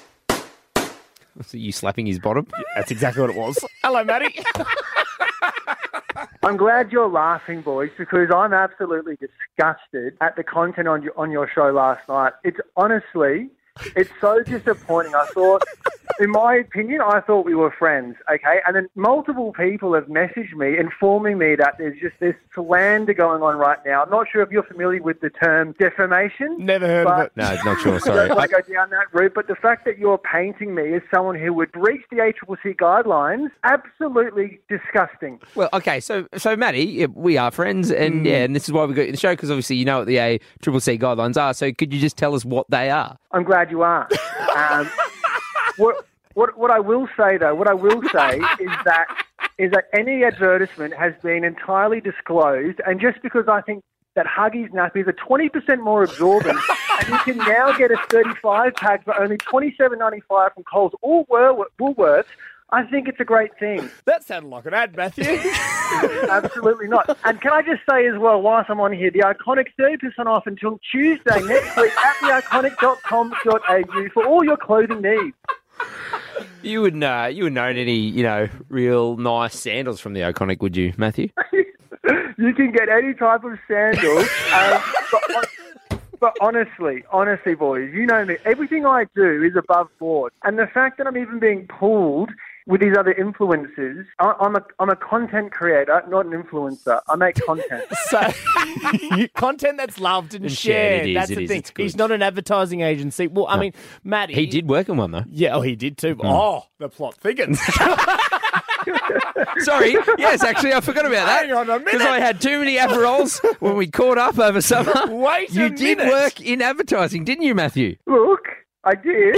D: So you slapping his bottom?
B: That's exactly what it was. Hello, Matty.
K: I'm glad you're laughing, boys, because I'm absolutely disgusted at the content on your show last night. It's so disappointing. I thought, in my opinion, I thought we were friends, okay? And then multiple people have messaged me informing me that there's just this slander going on right now. I'm not sure if you're familiar with the term defamation.
B: Never heard of it.
D: No, not sure,
K: I
D: sorry.
K: don't want to go down that route, but the fact that you're painting me as someone who would breach the ACCC guidelines, absolutely disgusting.
D: Well, okay, so Matty, we are friends, and and this is why we got you in the show, because obviously you know what the ACCC guidelines are, so could you just tell us what they are?
K: I'm glad you are. What I will say though, is that any advertisement has been entirely disclosed, and just because I think that Huggies nappies are 20% more absorbent, and you can now get a 35 pack for only $27.95 from Coles or Woolworths, I think it's a great thing.
B: That sounded like an ad, Matthew.
K: Absolutely not. And can I just say as well, whilst I'm on here, the Iconic 30% off until Tuesday next week at theiconic.com.au for all your clothing needs.
D: You would know any, real nice sandals from the Iconic, would you, Matthew?
K: You can get any type of sandal. But honestly, boys, you know me. Everything I do is above board. And the fact that I'm even being pulled with these other influencers, I'm a content creator, not an influencer. I make content.
B: So, content that's loved and shared. That's the thing. He's not an advertising agency. Well, I mean, Matty...
D: He did work on one, though.
B: Yeah, he did too. Oh, the plot thickens.
D: Sorry. Yes, actually, I forgot about that.
B: Hang on a minute.
D: Because I had too many Aperols when we caught up over summer.
B: Wait a minute.
D: You did work in advertising, didn't you, Matthew?
K: Look, I did.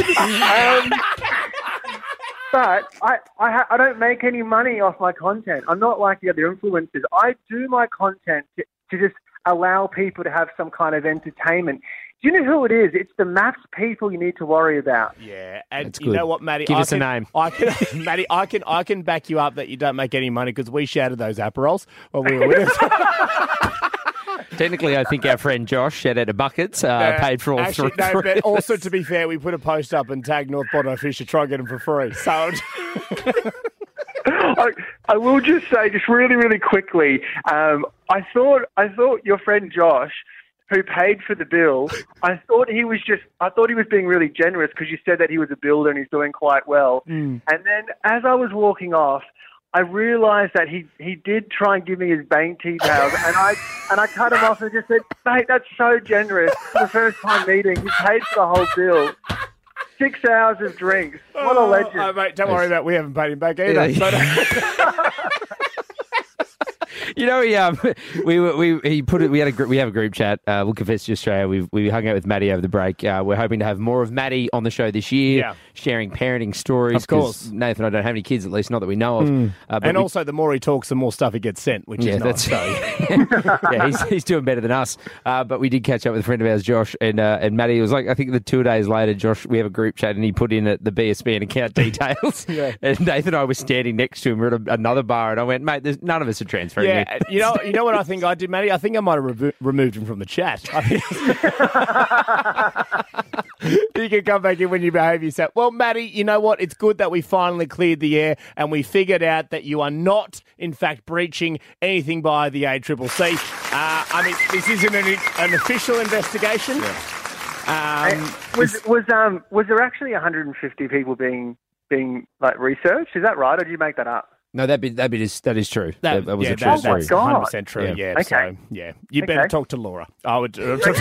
K: But I don't make any money off my content. I'm not like the other influencers. I do my content to just allow people to have some kind of entertainment. Do you know who it is? It's the maths people you need to worry about.
B: Yeah, and
D: That's
B: you
D: good.
B: know what, Matty?
D: Give us a name.
B: Matty, I can back you up that you don't make any money because we shouted those Aperols when we were with us.
D: Technically, I think our friend Josh, shout out to Buckets, paid for all
B: Actually,
D: three.
B: no, but also, to be fair, we put a post up and tagged North Bondi Fish to try and get them for free. So...
K: I will just say, just really, really quickly, I thought your friend Josh, who paid for the bill, I thought he was being really generous because you said that he was a builder and he's doing quite well. And then as I was walking off, I realised that he did try and give me his bank details, and I cut him off and just said, mate, that's so generous. For the first time meeting, you paid for the whole bill. 6 hours of drinks. What a legend.
B: Mate, don't worry about it. We haven't paid him back either.
D: Yeah. You know, we have a group chat. We'll confess to Australia. We hung out with Maddie over the break. We're hoping to have more of Maddie on the show this year, sharing parenting stories.
B: Of course,
D: Nathan, I don't have any kids, at least not that we know of.
B: And also, the more he talks, the more stuff he gets sent, which is nice.
D: He's doing better than us. But we did catch up with a friend of ours, Josh, and Maddie was like, I think the 2 days later, Josh, we have a group chat, and he put in the BSB and account details. And Nathan and I were standing next to him. We're at another bar, and I went, mate, none of us are transferring.
B: Yeah, you know what I think I did, Matty? I think I might have removed him from the chat. You can come back in when you behave yourself. Well, Matty, you know what? It's good that we finally cleared the air and we figured out that you are not, in fact, breaching anything by the ACCC. I mean, this isn't an official investigation.
K: Was there actually 150 people being like researched? Is that right, or did you make that up?
D: No, that is true. That was a true
K: that's
D: story.
K: 100%
B: true.
K: Yeah.
B: Yeah.
K: Okay.
B: So, yeah. You better talk to Laura. I would.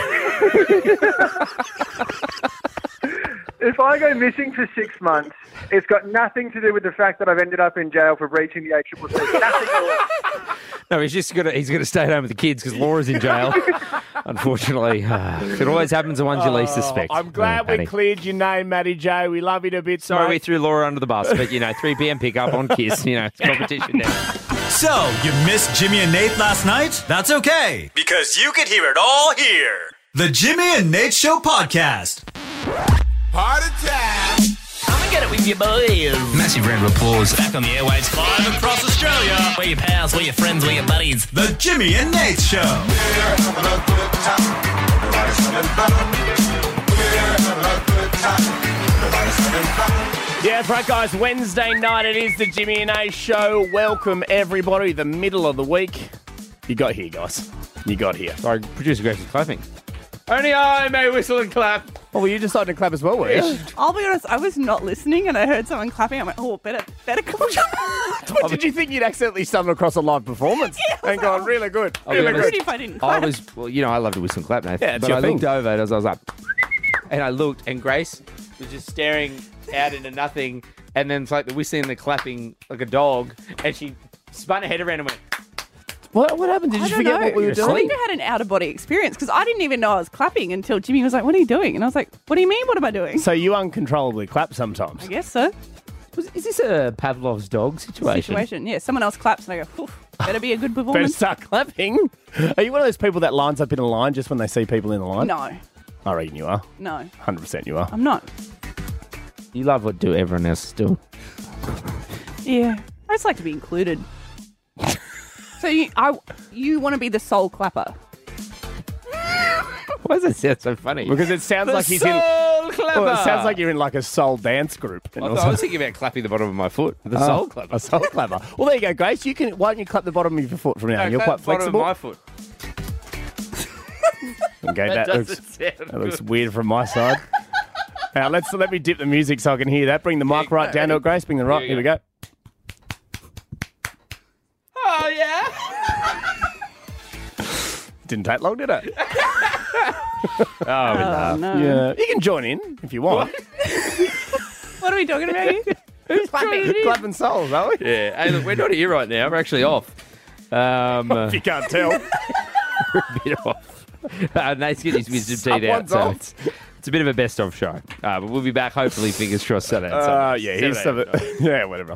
K: If I go missing for 6 months, it's got nothing to do with the fact that I've ended up in jail for breaching the ACCC. Nothing at all.
D: No, he's going to stay at home with the kids because Laura's in jail. Unfortunately, it always happens to ones you least suspect.
B: I'm glad we cleared your name, Matty J. We love you a bit.
D: Sorry,
B: mate.
D: we threw Laura under the bus, but 3 p.m. pickup on Kiss. It's competition now.
C: So, you missed Jimmy and Nate last night? That's okay, because you could hear it all here. The Jimmy and Nate Show Podcast.
L: Party time! Come and get it with your boys.
C: Massive round of applause.
L: Back on the airwaves, live across Australia. We're your pals, we're your friends, we're your buddies.
C: The Jimmy and Nate Show.
L: We're having a good time. Everybody's having fun. We're having a good time. Everybody's having fun.
B: Yeah, that's right, guys. Wednesday night, it is the Jimmy and A Show. Welcome, everybody. The middle of the week. You got here, guys. You got here.
D: Sorry, producer Grace is clapping. Only I may whistle and clap.
B: Oh, well, you decided to clap as well, were you?
E: I'll be honest, I was not listening and I heard someone clapping. I went, oh, better clap.
B: What, did you think you'd accidentally stumble across a live performance? And gone, really good. Really
D: honest,
B: good.
E: If I didn't clap.
D: I love to whistle and clap, Nathan.
B: Yeah, it's
D: but
B: your
D: I
B: thing.
D: looked over and I was like, and I looked, and Grace was just staring out into nothing, and then it's like the whistling and the clapping like a dog, and she spun her head around and went,
B: What happened? Did you forget what we were
E: I
B: doing?
E: think I had an out-of-body experience because I didn't even know I was clapping until Jimmy was like, what are you doing? And I was like, what do you mean, what am I doing?
B: So you uncontrollably clap sometimes?
E: I guess so.
D: Is this a Pavlov's dog situation?
E: Yeah, someone else claps and I go, oof, better be a good
B: Better
E: performance.
B: start clapping. Are you one of those people that lines up in a line just when they see people in the line?
E: No,
B: I reckon you are.
E: no,
B: 100% you are.
E: I'm not.
D: You love what everyone else is doing.
E: Yeah, I just like to be included. So you want to be the sole clapper?
D: Why does that sound so funny?
B: Because it sounds like he's in.
D: Clapper.
B: Well, it sounds like you're in like a soul dance group.
D: I was thinking about clapping the bottom of my foot. The soul clapper.
B: A soul clapper. Well, there you go, Grace. Why don't you clap the bottom of your foot from now?
D: No,
B: You're
D: clap
B: quite
D: the bottom
B: flexible.
D: of my foot.
B: Okay, that looks weird from my side. Now let me dip the music so I can hear that. Bring the mic right down to it, Grace. Bring the right. Here we go.
D: Oh yeah.
B: Didn't take long, did it?
E: Oh, no.
B: Yeah, you can join in if you want.
E: What are we talking about here? Who's clapping?
B: Clapping souls, are we?
D: Yeah. Hey, look, we're not here right now. We're actually off.
B: If you can't tell.
D: We're a bit off. Nate's getting his wisdom teeth out.
B: Someone's
D: So it's a bit of a best of show. But we'll be back, hopefully, fingers crossed. Saturday.
B: Yeah, here's some of it. Yeah, whatever.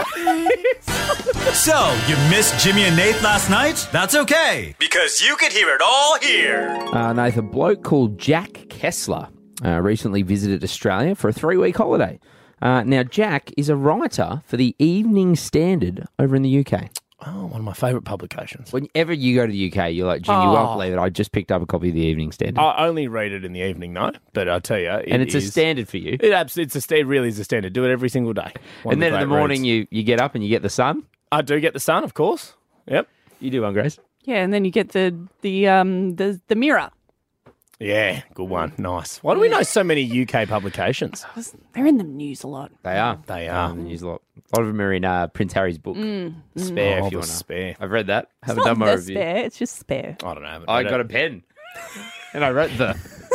C: So, you missed Jimmy and Nate last night? That's okay, because you could hear it all here.
D: Nathan, a bloke called Jack Kessler recently visited Australia for a 3-week holiday. Now, Jack is a writer for the Evening Standard over in the UK.
B: Oh, one of my favourite publications.
D: Whenever you go to the UK, you're like, Jim, you won't believe it. I just picked up a copy of the Evening Standard.
B: I only read it in the evening, no, but I'll tell you,
D: it's a standard for you.
B: It really is a standard. Do it every single day.
D: And then in the morning, you get up and you get the Sun.
B: I do get the Sun, of course. Yep.
D: You do one, Grace.
E: Yeah, and then you get the Mirror.
B: Yeah, good one. Nice. Why do we know so many UK publications?
E: They're in the news a lot.
D: They are.
B: They are.
D: In the news a lot. A lot of them are in Prince Harry's book. Spare, if you want to.
B: Spare.
D: I've read that.
E: It's
D: Haven't
E: not
D: done my
E: the
D: review.
E: Spare, it's just Spare.
B: I don't know.
D: I got a pen. And I wrote the...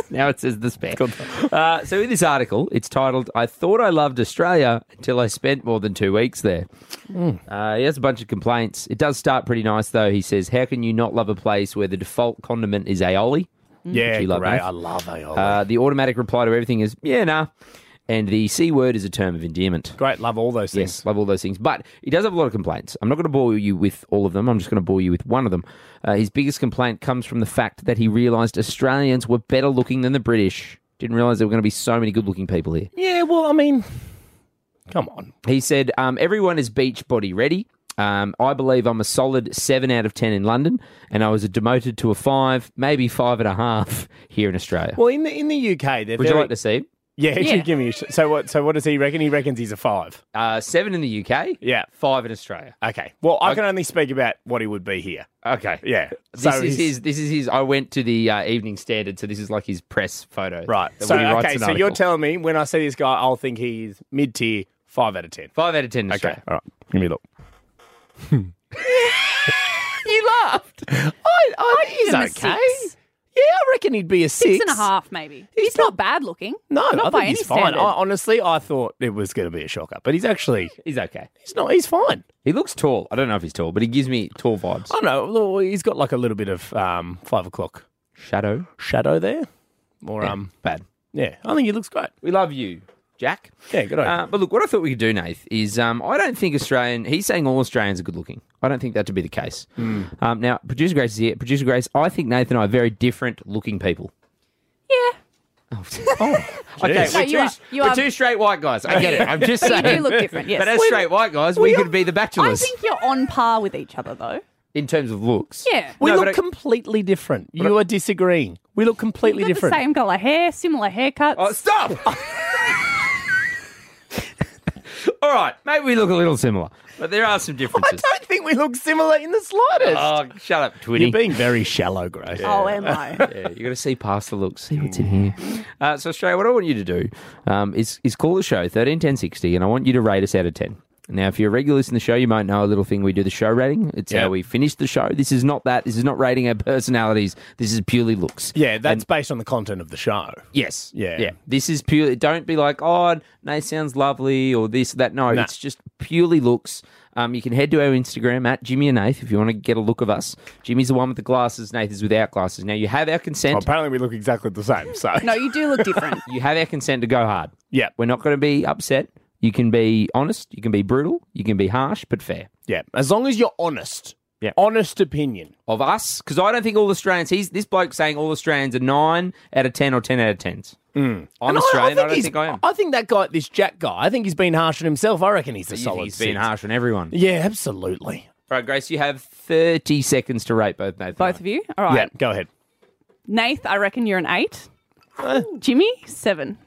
D: Now it says the spare. So in this article, it's titled, I thought I loved Australia until I spent more than 2 weeks there. He has a bunch of complaints. It does start pretty nice, though. He says, how can you not love a place where the default condiment is aioli?
B: Yeah,
D: Which you love,
B: great.
D: Nath.
B: I love aioli.
D: The automatic reply to everything is, yeah, nah. And the C word is a term of endearment.
B: Great, love all those things.
D: Yes, love all those things. But he does have a lot of complaints. I'm not going to bore you with all of them. I'm just going to bore you with one of them. His biggest complaint comes from the fact that he realised Australians were better looking than the British. Didn't realise there were going to be so many good-looking people here.
B: Yeah, well, I mean, come on.
D: He said, everyone is beach body ready. I believe I'm a solid 7 out of 10 in London, and I was demoted to a 5, maybe 5.5 here in Australia.
B: Well, in the UK, they're
D: Would you like to see him?
B: Yeah, give me. So what does he reckon? He reckons he's a 5.
D: 7 in the UK.
B: Yeah,
D: 5 in Australia.
B: Okay. Well, I can only speak about what he would be here.
D: Okay.
B: Yeah.
D: This is his. I went to the Evening Standard, so this is like his press photo.
B: Right.
D: When
B: So
D: he writes an
B: so
D: article.
B: you're telling me when I see this guy, I'll think he's mid-tier, 5 out of 10.
D: 5 out of 10 in
B: Okay.
D: Australia.
B: All right. Give me a look.
E: You laughed.
B: He's
E: give him a
B: okay.
E: 6.
B: Yeah, I reckon he'd be a 6.
E: 6.5, maybe. He's not bad looking.
B: No,
E: not
B: I
E: by
B: think he's
E: any
B: fine.
E: standard.
B: Honestly, I thought it was going to be a shocker, but he's actually
D: He's okay.
B: he's not. He's fine.
D: He looks tall. I don't know if he's tall, but he gives me tall vibes.
B: I don't know. He's got like a little bit of 5 o'clock shadow there. Or
D: bad.
B: Yeah, I think he looks great.
D: We love you, Jack.
B: Yeah, good on you.
D: But look, what I thought we could do, Nath, is I don't think he's saying all Australians are good looking. I don't think that to be the case. Now, Producer Grace is here. Producer Grace, I think Nath and I are very different looking people.
E: Yeah.
D: Okay,
E: Jeez.
D: we're two straight white guys. I get it. I'm just
E: But you
D: saying.
E: do look different, yes.
D: But as straight white guys, we could be the
E: I
D: bachelors
E: think you're on par with each other, though.
D: in terms of looks.
E: Yeah.
B: We
D: No,
B: look
D: but
B: completely different. You are disagreeing. We look completely
E: You've got
B: different.
E: the same colour hair, similar haircuts.
D: Oh, stop! All right, maybe we look a little similar, but there are some
B: I
D: differences.
B: don't think we look similar in the slightest.
D: Oh, shut up, Twitty.
B: You're being very shallow, Grace.
E: Oh, am I?
D: Yeah, you got to see past the looks, see what's in here. So, Australia, what I want you to do is call the show 131060, and I want you to rate us out of 10. Now, if you're a regular listener to the show, you might know a little thing we do the show rating. It's how we finish the show. This is not that. This is not rating our personalities. This is purely looks.
B: Yeah, that's based on the content of the show.
D: Yes.
B: Yeah.
D: This is purely. Don't be like, oh, Nate sounds lovely or this, that. No,
B: Nah.
D: it's just purely looks. You can head to our Instagram at Jimmy and Nath if you want to get a look of us. Jimmy's the one with the glasses. Nath is without glasses. Now, you have our consent.
B: Well, apparently, we look exactly the same. So
E: No, you do look different.
D: You have our consent to go hard.
B: Yeah.
D: We're not going to be upset. You can be honest. You can be brutal. You can be harsh, but fair.
B: Yeah, as long as you're honest.
D: Yeah.
B: Honest opinion.
D: Of us, because I don't think all Australians, this bloke saying all Australians are 9 out of 10 or 10 out of 10s. I'm
B: And
D: Australian, I don't
B: he's-
D: think I am.
B: I think that guy, this Jack guy, I think he's been harsh on himself. I reckon he's a
D: You think
B: solid
D: he's being
B: 6.
D: harsh on everyone.
B: Yeah, absolutely.
D: Right, Grace, you have 30 seconds to rate both Nathan.
E: Both of you? All right.
B: Yeah, go ahead.
E: Nath, I reckon you're an 8. Jimmy, 7.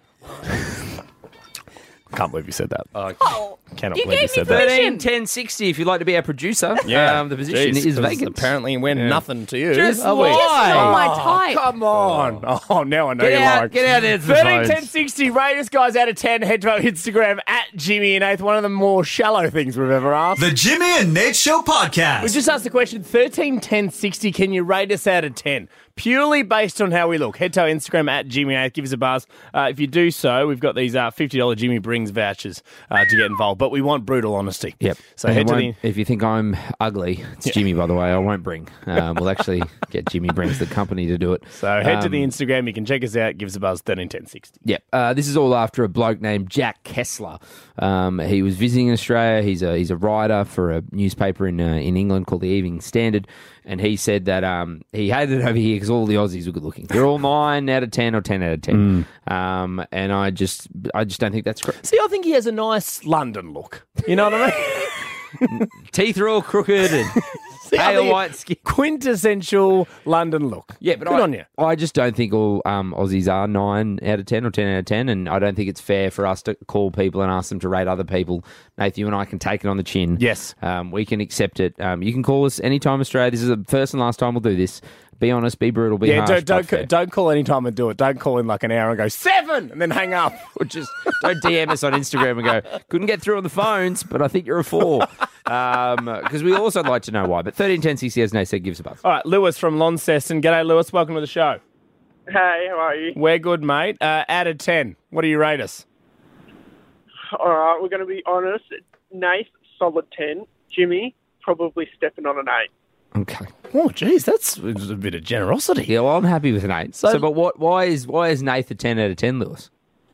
B: Can't believe you said that.
E: Oh,
B: Cannot
E: you
B: believe you
E: gave me
B: said that.
D: 13, 10, 60 if you'd like to be our producer. The position
B: Jeez,
D: is
B: 'cause
D: vacant.
B: Apparently, we're nothing to you.
D: Just
B: are we?
D: why? Just
E: not my type.
B: Come on. Oh, now I know
D: Get
B: you're
D: out,
B: lying.
D: get out there to the
B: 13,
D: phones.
B: 10, 60. Rate us, guys, out of 10. Head to our Instagram at Jimmy and Nath. One of the more shallow things we've ever asked.
C: The Jimmy and Nate Show podcast.
B: We just asked the question 13, 10, 60. Can you rate us out of 10? Purely based on how we look. Head to our Instagram at Jimmy and Nath. Give us a buzz. If you do so, we've got these $50 Jimmy Brings vouchers to get involved. But we want brutal honesty.
D: Yep.
B: So
D: And
B: head to
D: won't- if you think I'm ugly, it's Jimmy, by the way. I won't bring. We'll actually get Jimmy Brings the company to do it.
B: So head to the Instagram. You can check us out. Give us a buzz 13, 10, 60.
D: Yep. This is all after a bloke named Jack Kessler. He was visiting Australia. He's a writer for a newspaper in England called the Evening Standard, and he said that he hated it over here because all the Aussies were good looking. They're all 9 out of 10 or 10 out of 10. And I just don't think that's correct.
B: See, I think he has a nice London look. You know what I mean?
D: Teeth are all crooked and
B: I
D: pale
B: think
D: white skin.
B: Quintessential London look.
D: Yeah, but
B: Good on you.
D: I just don't think all Aussies are 9 out of 10 or 10 out of 10, and I don't think it's fair for us to call people and ask them to rate other people. Nathan, you and I can take it on the chin.
B: Yes.
D: We can accept it. You can call us anytime, Australia. This is the first and last time we'll do this. Be honest, be brutal, be harsh.
B: Don't call any time and do it. Don't call in like an hour and go 7 and then hang up.
D: Or just don't DM us on Instagram and go, couldn't get through on the phones, but I think you're a 4. Because we also like to know why. But 131060, as Nate said, gives a buzz.
B: All right, Lewis from Launceston. G'day, Lewis. Welcome to the show.
M: Hey, how are you?
B: We're good, mate. Out of 10, what do you rate us?
M: All right, we're going to be honest. Nath, solid 10. Jimmy, probably stepping on an 8.
D: Okay.
B: Oh, geez, that's a bit of generosity.
D: Yeah, well, I'm happy with an 8. So but why is Nath a 10 out of 10, Lewis?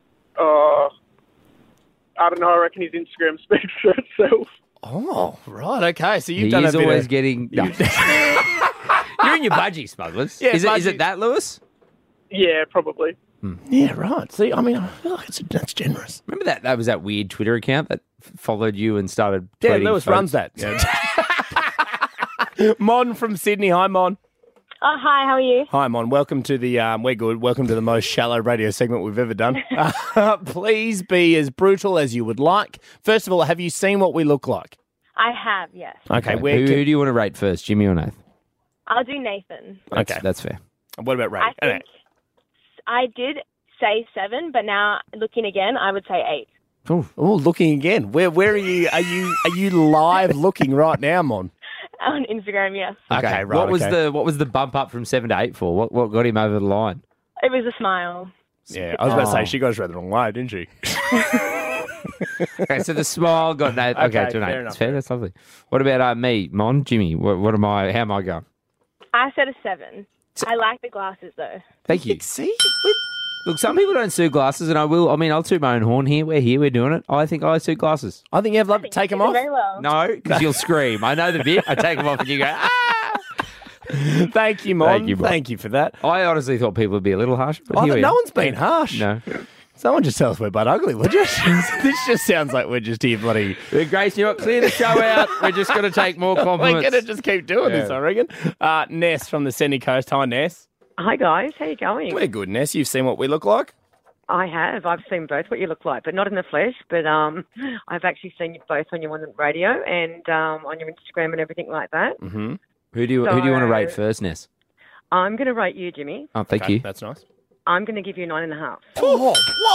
M: I don't know. I reckon his Instagram speaks for itself.
B: Oh, right. Okay. So you've
D: He
B: done a
D: is
B: bit
D: always
B: of...
D: getting... No. You're in your budgie, smugglers.
B: Yeah,
D: is it that, Lewis?
M: Yeah, probably.
B: Yeah, right. See, I mean, I feel like that's generous.
D: Remember that was that weird Twitter account that followed you and started
B: Yeah,
D: tweeting
B: Lewis
D: photos?
B: runs that. Yeah. Mon from Sydney. Hi, Mon.
N: Oh, hi, how are you?
B: Hi, Mon. Welcome to the we're good. Welcome to the most shallow radio segment we've ever done. Please be as brutal as you would like. First of all, have you seen what we look like?
N: I have, yes.
B: Okay,
D: Who do you want to rate first, Jimmy or Nath?
N: I'll do Nathan.
D: That's fair.
B: What about Ray?
N: I think I did say 7, but now looking again, I would say 8.
B: Oh, looking again. Where are you? Are you live looking right now, Mon?
N: On Instagram, yes.
B: Okay, right.
D: What was the bump up from 7 to 8 for? What got him over the line?
N: It was a smile.
B: Yeah, I was about to say she got read the wrong way, didn't she?
D: Okay, so the smile got Nath. Okay, to an 8.
B: fair enough.
D: That's fair. That's lovely. What about me, Mon, Jimmy? What am I? How am I going?
N: I said a 7. I like the glasses, though.
D: Thank you.
B: See,
D: look, some people don't suit glasses, and I will. I mean, I'll toot my own horn here. We're doing it. I think I suit glasses.
B: I think you have love. Take them off.
N: Very well.
D: No, because you'll scream. I know the bit. I take them off, and you go. Ah!
B: Thank you, Mon.
D: Thank you, Mon.
B: Thank you for that.
D: I honestly thought people would be a little harsh, but here we
B: no
D: are.
B: one's been harsh.
D: No.
B: Someone just tell us we're butt ugly, would you? This just sounds like we're just here bloody...
D: Grace, you know what? Clear the show out. We're just going to take more compliments.
B: We're going to just keep doing this, I reckon. Ness from the Sunny Coast. Hi, Ness.
O: Hi, guys. How you going?
B: We're good, Ness. You've seen what we look like?
O: I have. I've seen both what you look like, but not in the flesh. But I've actually seen you both on your radio and on your Instagram and everything like that.
D: Mm-hmm. Who do you want to rate first, Ness?
O: I'm going to rate you, Jimmy.
D: Oh, thank you.
B: That's nice.
O: I'm going to give you 9.5.
B: Oh,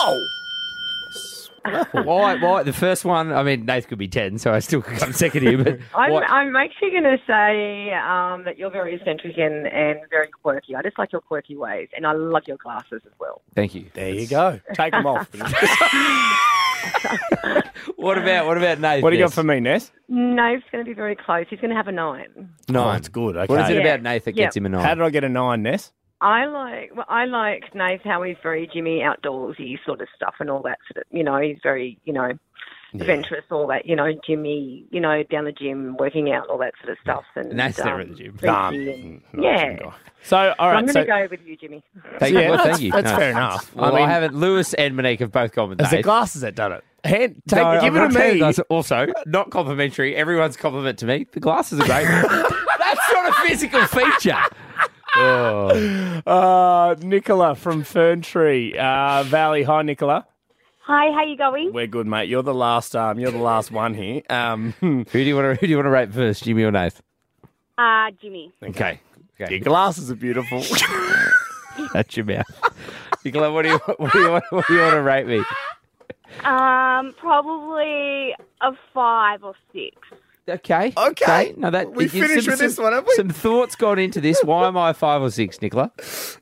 B: whoa!
D: Why? The first one, I mean, Nath could be 10, so I still could come second here. But
O: I'm actually going to say that you're very eccentric and very quirky. I just like your quirky ways, and I love your glasses as well.
D: Thank you.
B: There you go. Take them off.
D: What about Nath?
B: What do you got for me, Ness?
O: Nath's going to be very close. He's going to have a 9.
B: No, it's good. Okay.
D: What is it about Nath that gets him a 9?
B: How did I get a 9, Ness?
O: I like Nath, how he's very Jimmy outdoorsy sort of stuff and all that sort of, he's very, adventurous, all that, Jimmy, down the gym, working out, all that sort of stuff. And
D: Nath's never at the gym.
O: Yeah.
B: So, all right.
O: I'm going to go with you, Jimmy.
D: Thank you.
B: That's fair enough.
D: Well, I haven't. Lewis and Monique have both commented.
B: It's the glasses that done it.
D: I'm
B: Give it to
D: not saying
B: me.
D: glasses. Also, not complimentary. Everyone's compliment to me. The glasses are great. That's not a physical feature.
B: Nicola from Ferntree Valley. Hi, Nicola.
N: Hi, how you going?
B: We're good, mate. You're the last one here.
D: Who do you want to rate first, Jimmy or Nath?
N: Jimmy.
B: Okay. Your glasses are beautiful.
D: That's your mouth. Nicola, what do you want to rate me?
N: Probably a 5 or 6.
D: Okay. No, that
B: we finished with this one, have we?
D: Some thoughts got into this. Why am I 5 or 6, Nicola?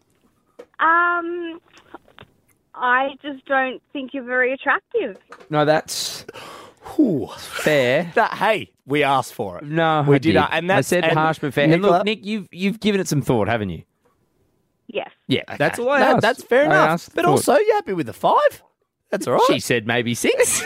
N: I just don't think you're very attractive.
D: No, that's fair.
B: Hey, we asked for it.
D: No,
B: we
D: I
B: did.
D: And I said harsh but fair.
B: Nicola,
D: and look, Nick, you've given it some thought, haven't you?
N: Yes.
D: Yeah, that's all I asked.
B: That's fair
D: I
B: enough.
D: asked
B: But
D: thought.
B: also, you happy with the 5? That's all right.
D: She said maybe 6.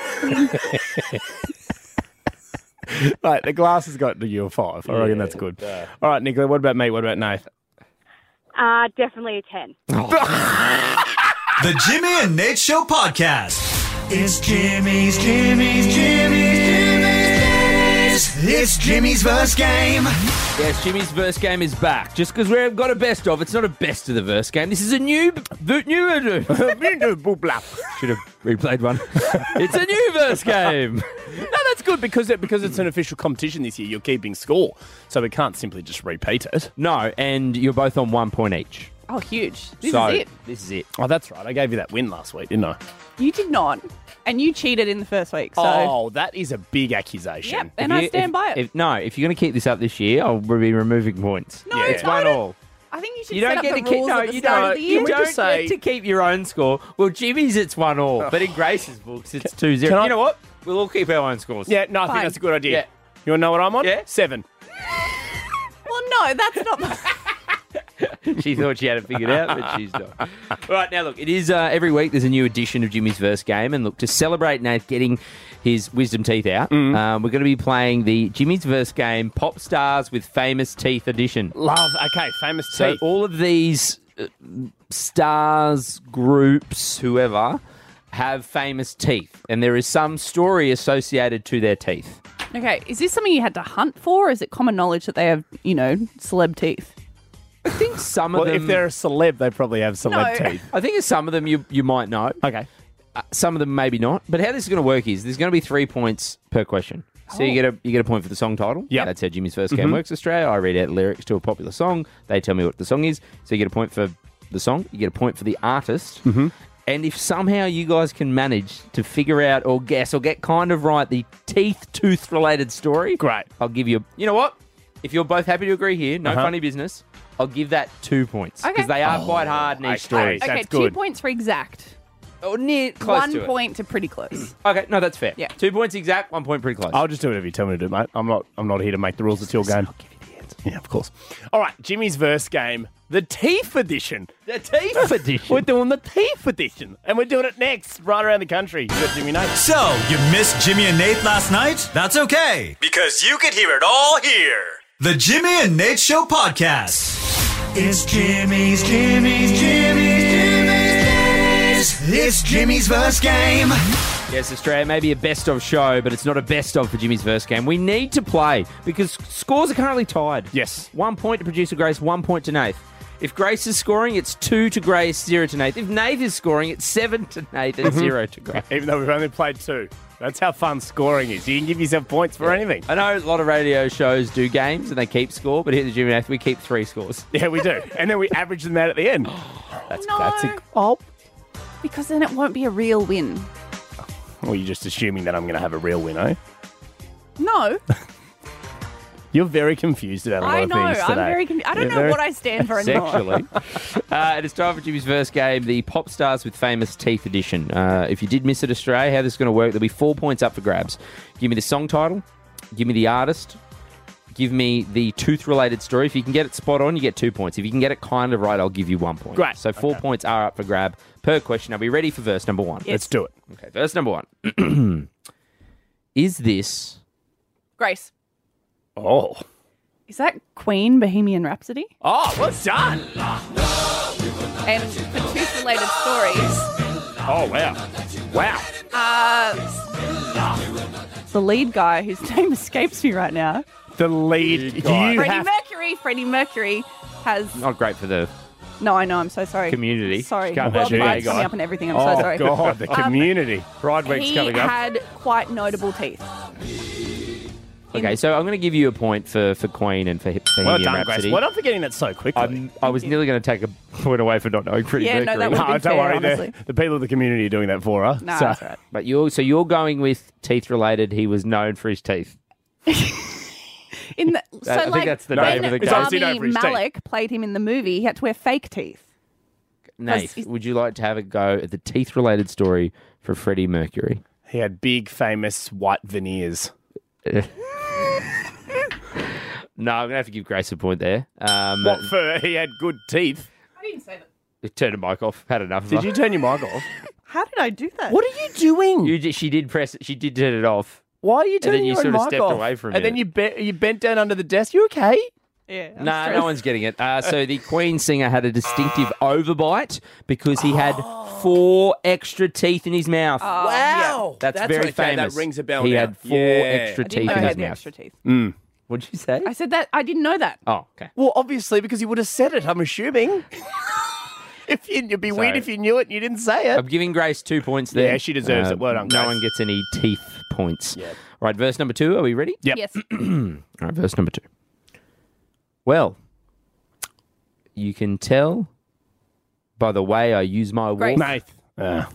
B: Right, the glasses got to you a 5. I reckon that's good. All right, Nicola, what about me? What about Nath?
N: Definitely a 10.
C: The Jimmy and Nate Show podcast. It's Jimmy's. It's Jimmy's verse game.
D: Yes, Jimmy's verse game is back. Just because we've got a best of, it's not a best of the verse game. This is a new should have replayed one. It's a new verse game.
B: No, that's good because it's an official competition this year. You're keeping score, so we can't simply just repeat it.
D: No, and you're both on 1 point each.
E: Oh, huge. This
D: So,
E: is it.
D: This is it.
B: Oh, that's right. I gave you that win last week, didn't I?
E: You did not. And you cheated in the first week. So.
B: Oh, that is a big accusation.
E: Yep, and I stand by it.
D: If you're going to keep this up this year, I'll be removing points.
E: No,
D: it's 1 all.
E: I think you should
D: You
E: set
D: don't
E: up
D: get
E: the
D: to keep.
E: rules
D: No,
E: at the
D: you
E: start
D: don't.
E: of the
D: You
E: year.
B: we
D: don't
B: just say-
D: get to keep your own score. Well, Jimmy's it's 1-1, but in Grace's books it's 2-0.
B: Can I-
D: You know what? We'll all keep our own scores.
B: Yeah, no, I think
E: Fine.
B: that's a good idea.
D: Yeah.
B: You want to know what I'm on?
D: Yeah.
B: 7.
E: Well, no, that's not my...
D: She thought she had it figured out, but she's not. All right, now look, it is every week there's a new edition of Jimmy's Verse Game, and look, to celebrate Nate getting his wisdom teeth out, we're going to be playing the Jimmy's Verse Game Pop Stars with Famous Teeth edition.
B: Love. Okay, famous
D: So
B: teeth.
D: all of these stars, groups, whoever, have famous teeth, and there is some story associated to their teeth.
E: Okay, is this something you had to hunt for, or is it common knowledge that they have, celeb teeth?
D: I think some of
B: Well,
D: them...
B: if they're a celeb, they probably have celeb
E: No.
B: teeth.
D: I think some of them you might know.
B: Okay.
D: Some of them maybe not. But how this is going to work is there's going to be 3 points per question. So you get a point for the song title.
B: Yep.
D: That's how Jimmy's First Game works, Australia. I read out lyrics to a popular song. They tell me what the song is. So you get a point for the song. You get a point for the artist. And if somehow you guys can manage to figure out or guess or get kind of right the tooth-related story,
B: Great.
D: I'll give you... You know what? If you're both happy to agree here, no funny business, I'll give that 2 points.
E: Okay.
D: Because they are quite hard in each story.
B: okay.
E: Okay,
B: That's
E: 2
B: good.
E: points for exact.
D: Or near close
E: 1
D: to it.
E: point to pretty close.
D: Okay, no, that's fair.
E: Yeah.
D: 2 points exact, 1 point pretty close.
B: I'll just do whatever you tell me to do, mate. I'm not here to make the rules. It's your game. I'll give you the answer. Yeah, of course. All right, Jimmy's Verse Game, the Teeth Edition.
D: The Teeth Edition.
B: We're doing the Teeth Edition, and we're doing it next, right around the country. You got Jimmy Nate.
C: So, you missed Jimmy and Nate last night? That's okay, because you could hear it all here. The Jimmy and Nate Show Podcast. It's Jimmy's. It's Jimmy's Verse Game.
D: Yes, Australia may be a best of show, but it's not a best of for Jimmy's Verse Game. We need to play because scores are currently tied.
B: Yes.
D: 1 point to producer Grace, 1 point to Nath. If Grace is scoring, it's 2 to Grace, 0 to Nath. If Nath is scoring, it's 7 to Nath and 0 to Grace.
B: Even though we've only played 2. That's how fun scoring is. You can give yourself points for anything.
D: I know a lot of radio shows do games and they keep score, but here at the Jimmy and Nath, we keep 3 scores.
B: Yeah, we do. And then we average them out at the end.
E: No.
B: Oh.
E: Because then it won't be a real win.
B: Well, you're just assuming that I'm going to have a real win, eh?
E: No.
B: You're very confused about a lot
E: I
B: of
E: know.
B: things today.
E: I'm very confused. I don't
B: You're
E: know
B: very-
E: what I stand for anymore.
D: Sexually. It is time for Jimmy's Verse Game, the Pop Stars with Famous Teeth edition. If you did miss it, Australia, how this is going to work, there'll be 4 points up for grabs. Give me the song title, give me the artist, give me the tooth-related story. If you can get it spot on, you get 2 points. If you can get it kind of right, I'll give you 1 point.
B: Great.
D: So 4 points are up for grab per question. Are we ready for verse number 1?
E: Yes.
B: Let's do it.
D: Okay, verse number 1. Is this...
E: Grace,
B: Oh.
E: is that Queen Bohemian Rhapsody?
B: Oh, well done.
E: And for tooth-related stories,
B: Oh, wow. Wow.
E: the lead guy, whose name escapes me right now,
B: The lead guy.
E: Freddie Mercury has...
D: Not great for the...
E: No, I know, I'm so sorry.
D: Community.
E: Sorry.
B: Can't
E: World
B: imagine
E: Pride's
B: any
E: coming
B: guy.
E: up and everything, I'm
B: Oh,
E: so sorry.
B: God, the community.
D: Pride Week's
E: He
D: coming up.
E: had quite notable teeth.
D: Okay, so I'm going to give you a point for Queen and for Bohemian
B: Well done,
D: Rhapsody.
B: Grace. Well done for getting that so quickly.
D: I was nearly going to take a point away for not knowing Freddie
E: Yeah, no,
D: Mercury.
E: that would've been
B: don't
E: fair,
B: worry.
E: honestly.
B: The people of the community are doing that for her.
E: No,
B: so.
E: that's right.
D: But you're going with teeth related. He was known for his teeth.
E: In the, so,
D: I think
E: like,
D: that's the
E: when
D: name of the
B: It's obviously known
E: Rami
B: for his teeth.
E: Malek played him in the movie, he had to wear fake teeth.
D: Nath,
E: he's-
D: would you like to have a go at the teeth related story for Freddie Mercury?
B: He had big, famous white veneers.
D: No, I'm going to have to give Grace a point there.
B: What for? He had good teeth.
E: I didn't say that.
D: Turn the mic off. Had enough of
B: Did
D: her.
B: you turn your mic off?
E: How did I do that?
B: What are you doing?
D: She did press it. She did turn it off.
B: Why are you
D: then
B: turning
D: you
B: your
D: sort
B: own
D: of
B: mic
D: stepped
B: off?
D: away from
B: And
D: it.
B: then you bent down under the desk. You okay?
E: Yeah. I'm
D: No,
E: stressed.
D: no one's getting it. So the Queen singer had a distinctive overbite because he had 4 extra teeth in his mouth.
B: Wow.
D: That's very
B: okay.
D: famous.
B: That rings a bell
D: He
B: now.
D: had 4
B: Yeah.
D: extra
E: I didn't
D: teeth
E: know
D: in
E: he
D: his
E: had the
D: mouth.
E: extra teeth.
D: What did you say?
E: I said that. I didn't know that.
D: Oh, okay.
B: Well, obviously, because you would have said it, I'm assuming. It'd be weird
D: Sorry.
B: if you knew it and you didn't say it.
D: I'm giving Grace 2 points there.
B: Yeah, she deserves it. Well done,
D: No
B: Grace.
D: one gets any teeth points.
B: Yeah.
D: All right, verse number 2. Are we ready?
B: Yep.
E: Yes.
D: All right, verse number 2. Well, you can tell by the way I use my
E: Grace.
D: wolf.
B: Nath.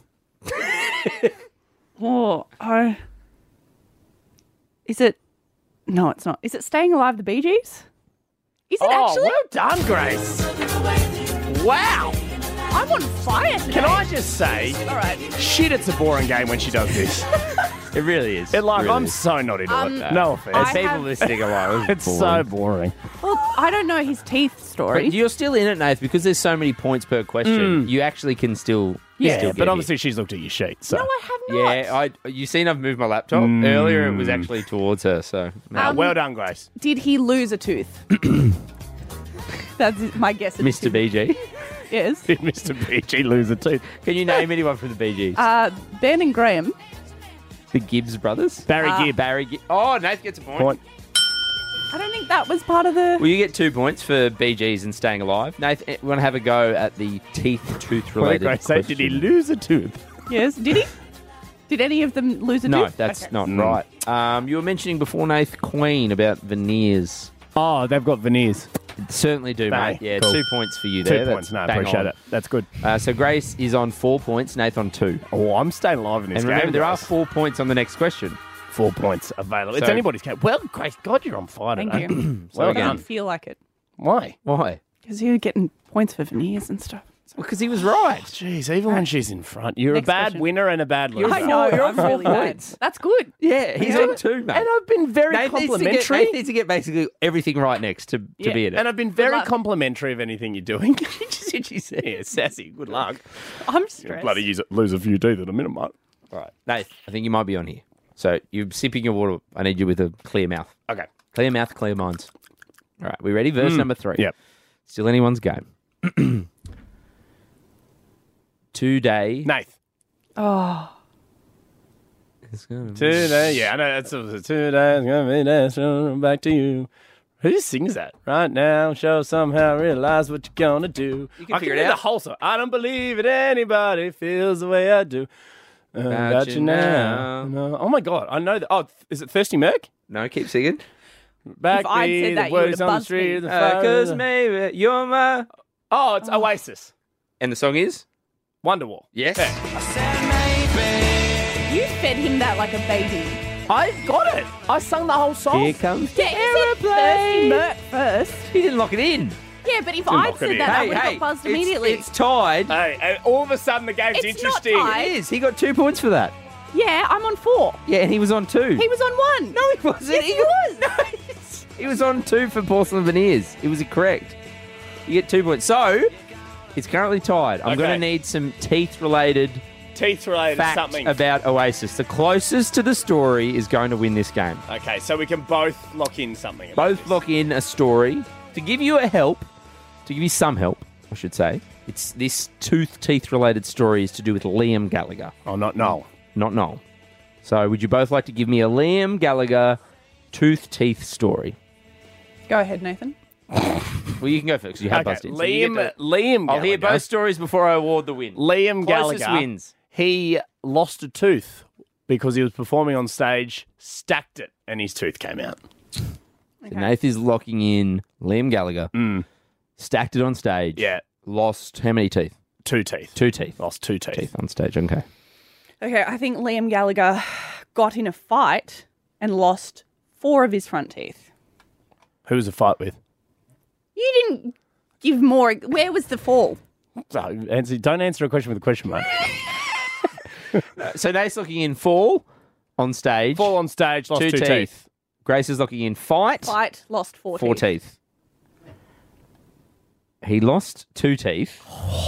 E: Is it? No, it's not. Is it Staying Alive, the Bee Gees? Is it actually?
B: well done, Grace. Wow.
E: I'm on fire today.
B: Can I just say,
E: All right.
B: shit, it's a boring game when she does this.
D: It really is.
B: I'm so not into it. No offense.
E: I
D: People
E: have-
D: listening are like,
B: It's so boring.
E: Well, I don't know his teeth story.
D: But you're still in it, Nath, because there's so many points per question. You actually can still.
B: Yeah,
D: still
B: but
D: get
B: obviously she's looked at your sheet. So.
E: No, I have not.
D: Yeah, you seen I've moved my laptop earlier. It was actually towards her. So
B: Well done, Grace.
E: Did he lose a tooth? That's my guess.
D: Mr. BG.
E: Yes.
B: Did Mr. BG lose a tooth?
D: Can you name anyone from the BGs?
E: Ben and Graham.
D: The Gibbs brothers.
B: Barry Gibb.
D: Barry Gibb. Oh, Nath gets a point.
E: I don't think that was part of the.
D: Well, you get 2 points for BGs and staying alive. Nath, we want to have a go at the tooth related
B: Grace say, did he lose a tooth?
E: Yes. Did he? Did any of them lose a
D: No,
E: tooth?
D: that's
E: Okay.
D: not right. You were mentioning before, Nath, Queen about veneers.
B: Oh, they've got veneers.
D: Certainly do,
B: Bang.
D: mate. Yeah,
B: Cool.
D: 2 points for you there.
B: 2 points. No, I
D: bang
B: appreciate
D: on.
B: it. That's good.
D: So Grace is on 4 points, Nath on 2.
B: Oh, I'm staying alive in this
D: And
B: game.
D: remember, there are
B: guys.
D: 4 points on the next question.
B: 4 points available. It's
D: So-
B: anybody's game. Well, Grace, God, you're on fire
E: Thank
B: today.
E: you.
B: Well
E: I
B: done.
E: don't feel like it
B: Why?
D: Why?
E: because you're getting points for veneers and stuff.
D: Because he was right.
B: Jeez, even when she's in front, you're
E: Next
B: a bad
E: question.
B: winner and a bad loser.
E: I know.
D: You're on
E: I'm
D: 4
E: really bad.
D: points.
E: That's good.
D: Yeah, he's on 2, mate.
B: And I've been very
D: Nath
B: complimentary.
D: Nath needs to get basically everything right next to
E: Yeah.
D: be in it.
B: And I've been very
E: luck.
B: complimentary of anything you're doing. She said, yeah, sassy. Good luck.
E: I'm stressed.
B: Bloody lose a few teeth in a minute, mate.
D: All right, Nath, I think you might be on here. So you're sipping your water. I need you with a clear mouth.
B: Okay.
D: Clear mouth, clear minds. All right, we ready? Verse number 3.
B: Yep.
D: Still anyone's game. Today.
B: Nath.
E: Oh.
D: It's gonna be-
B: Today, yeah, I know that's today's gonna be nice. Back to you. Who sings that? Right now, show somehow realize what you're gonna do.
D: You can
B: I
D: figure
B: can
D: it
B: hear
D: out.
B: the whole song. I don't believe it. Anybody feels the way I do. About you now. No. Oh my God, I know that. Oh, is it Thirsty Merc?
D: No, keep singing.
B: Back
E: If I'd
B: me,
E: said
B: the
E: that, you would've
B: words on the
E: buzzed
B: street.
E: me.
B: The fire.
D: Because maybe you're my.
B: Oh, it's Oasis.
D: And the song is?
B: Wonderwall.
D: Yes.
E: You fed him that like a baby.
B: I got it. I sung the whole song.
D: Here comes
E: Yeah, you said Thirsty Merc first.
D: He didn't lock it in.
E: Yeah, but if
B: Didn't
E: I'd
B: lock it
E: said
B: in.
E: that, I would have got buzzed immediately.
D: It's tied.
B: Hey, and all of a sudden the game's
E: It's not
B: interesting.
E: tied.
D: It is. He got 2 points for that.
E: Yeah, I'm on 4.
D: Yeah, and he was on 2.
E: He was on 1.
D: No, he wasn't.
E: Yes, he was.
D: No, he was on 2 for porcelain veneers. It was correct. You get 2 points. So, it's currently tied. I'm
B: Okay.
D: going to need some teeth-related
B: Teeth-related
D: facts
B: something.
D: about Oasis. The closest to the story is going to win this game.
B: Okay, so we can both lock in something.
D: Both lock in a story. To give you some help, I should say, it's this teeth-related story is to do with Liam Gallagher.
B: Oh, not Noel.
D: Not Noel. So would you both like to give me a Liam Gallagher teeth story?
E: Go ahead, Nathan.
D: Well, you can go first because you have
B: Okay,
D: buzzed in. So you get
B: Liam
D: I'll hear
B: Gallagher.
D: both stories before I award the win.
B: Liam
D: Closest
B: Gallagher
D: wins.
B: He lost a tooth because he was performing on stage, stacked it, and his tooth came out.
D: So Nath is locking in Liam Gallagher. Stacked it on stage.
B: Yeah.
D: Lost how many teeth?
B: 2 teeth.
D: 2 teeth.
B: Lost 2 teeth.
D: Teeth on stage. Okay.
E: Okay, I think Liam Gallagher got in a fight and lost 4 of his front teeth.
B: Who was the fight with?
E: You didn't give more. Where was the fall?
B: So, don't answer a question with a question, mate.
D: So Nath's looking in fall on stage.
B: Fall on stage, lost
D: 2
B: 2 teeth.
D: Grace is looking in fight.
E: Fight, lost 4
D: 4
E: teeth.
D: teeth. He lost 2 teeth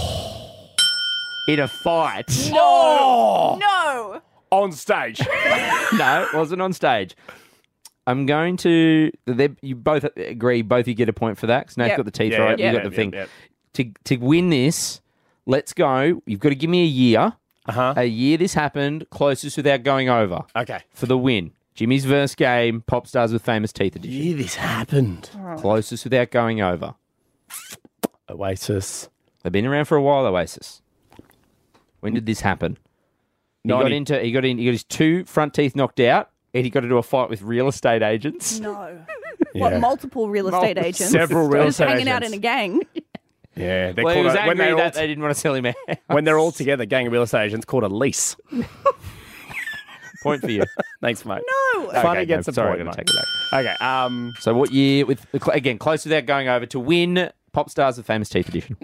D: in a fight.
B: Oh!
E: No!
B: On stage.
D: No, it wasn't on stage. I'm going to. You both agree. Both you get a point for that. Because Nath
E: Yep.
D: got the teeth
B: Yeah,
D: right.
B: yeah,
D: You got
B: yeah,
D: the thing.
B: yeah,
D: To win this, let's go. You've got to give me a year.
B: Uh-huh.
D: A year this happened. Closest without going over.
B: Okay.
D: For the win. Jimmy's verse game. Pop stars with famous teeth edition.
B: Yeah, this happened.
D: Closest without going over.
B: Oasis.
D: They've been around for a while. Oasis. When did this happen? He got his 2 front teeth knocked out, and he got into a fight with real estate agents.
E: No.
B: Yeah.
E: What, multiple real estate agents?
B: Several real
E: Just
B: estate
E: hanging out
B: agents.
E: in a gang.
B: Yeah, they're
D: Well, he
B: called
D: was
B: when
D: angry
B: they're all
D: that they didn't want to sell him out.
B: when they're all together, gang of real estate agents called a lease.
D: Point for you.
B: Thanks, mate.
E: No.
B: Funny
D: Okay,
B: gets
D: no,
B: a
D: sorry,
B: point,
D: I'm going to
B: mate.
D: take it back.
B: Okay.
D: So what year, with again, close without going over, to win Pop Stars of Famous Teeth edition?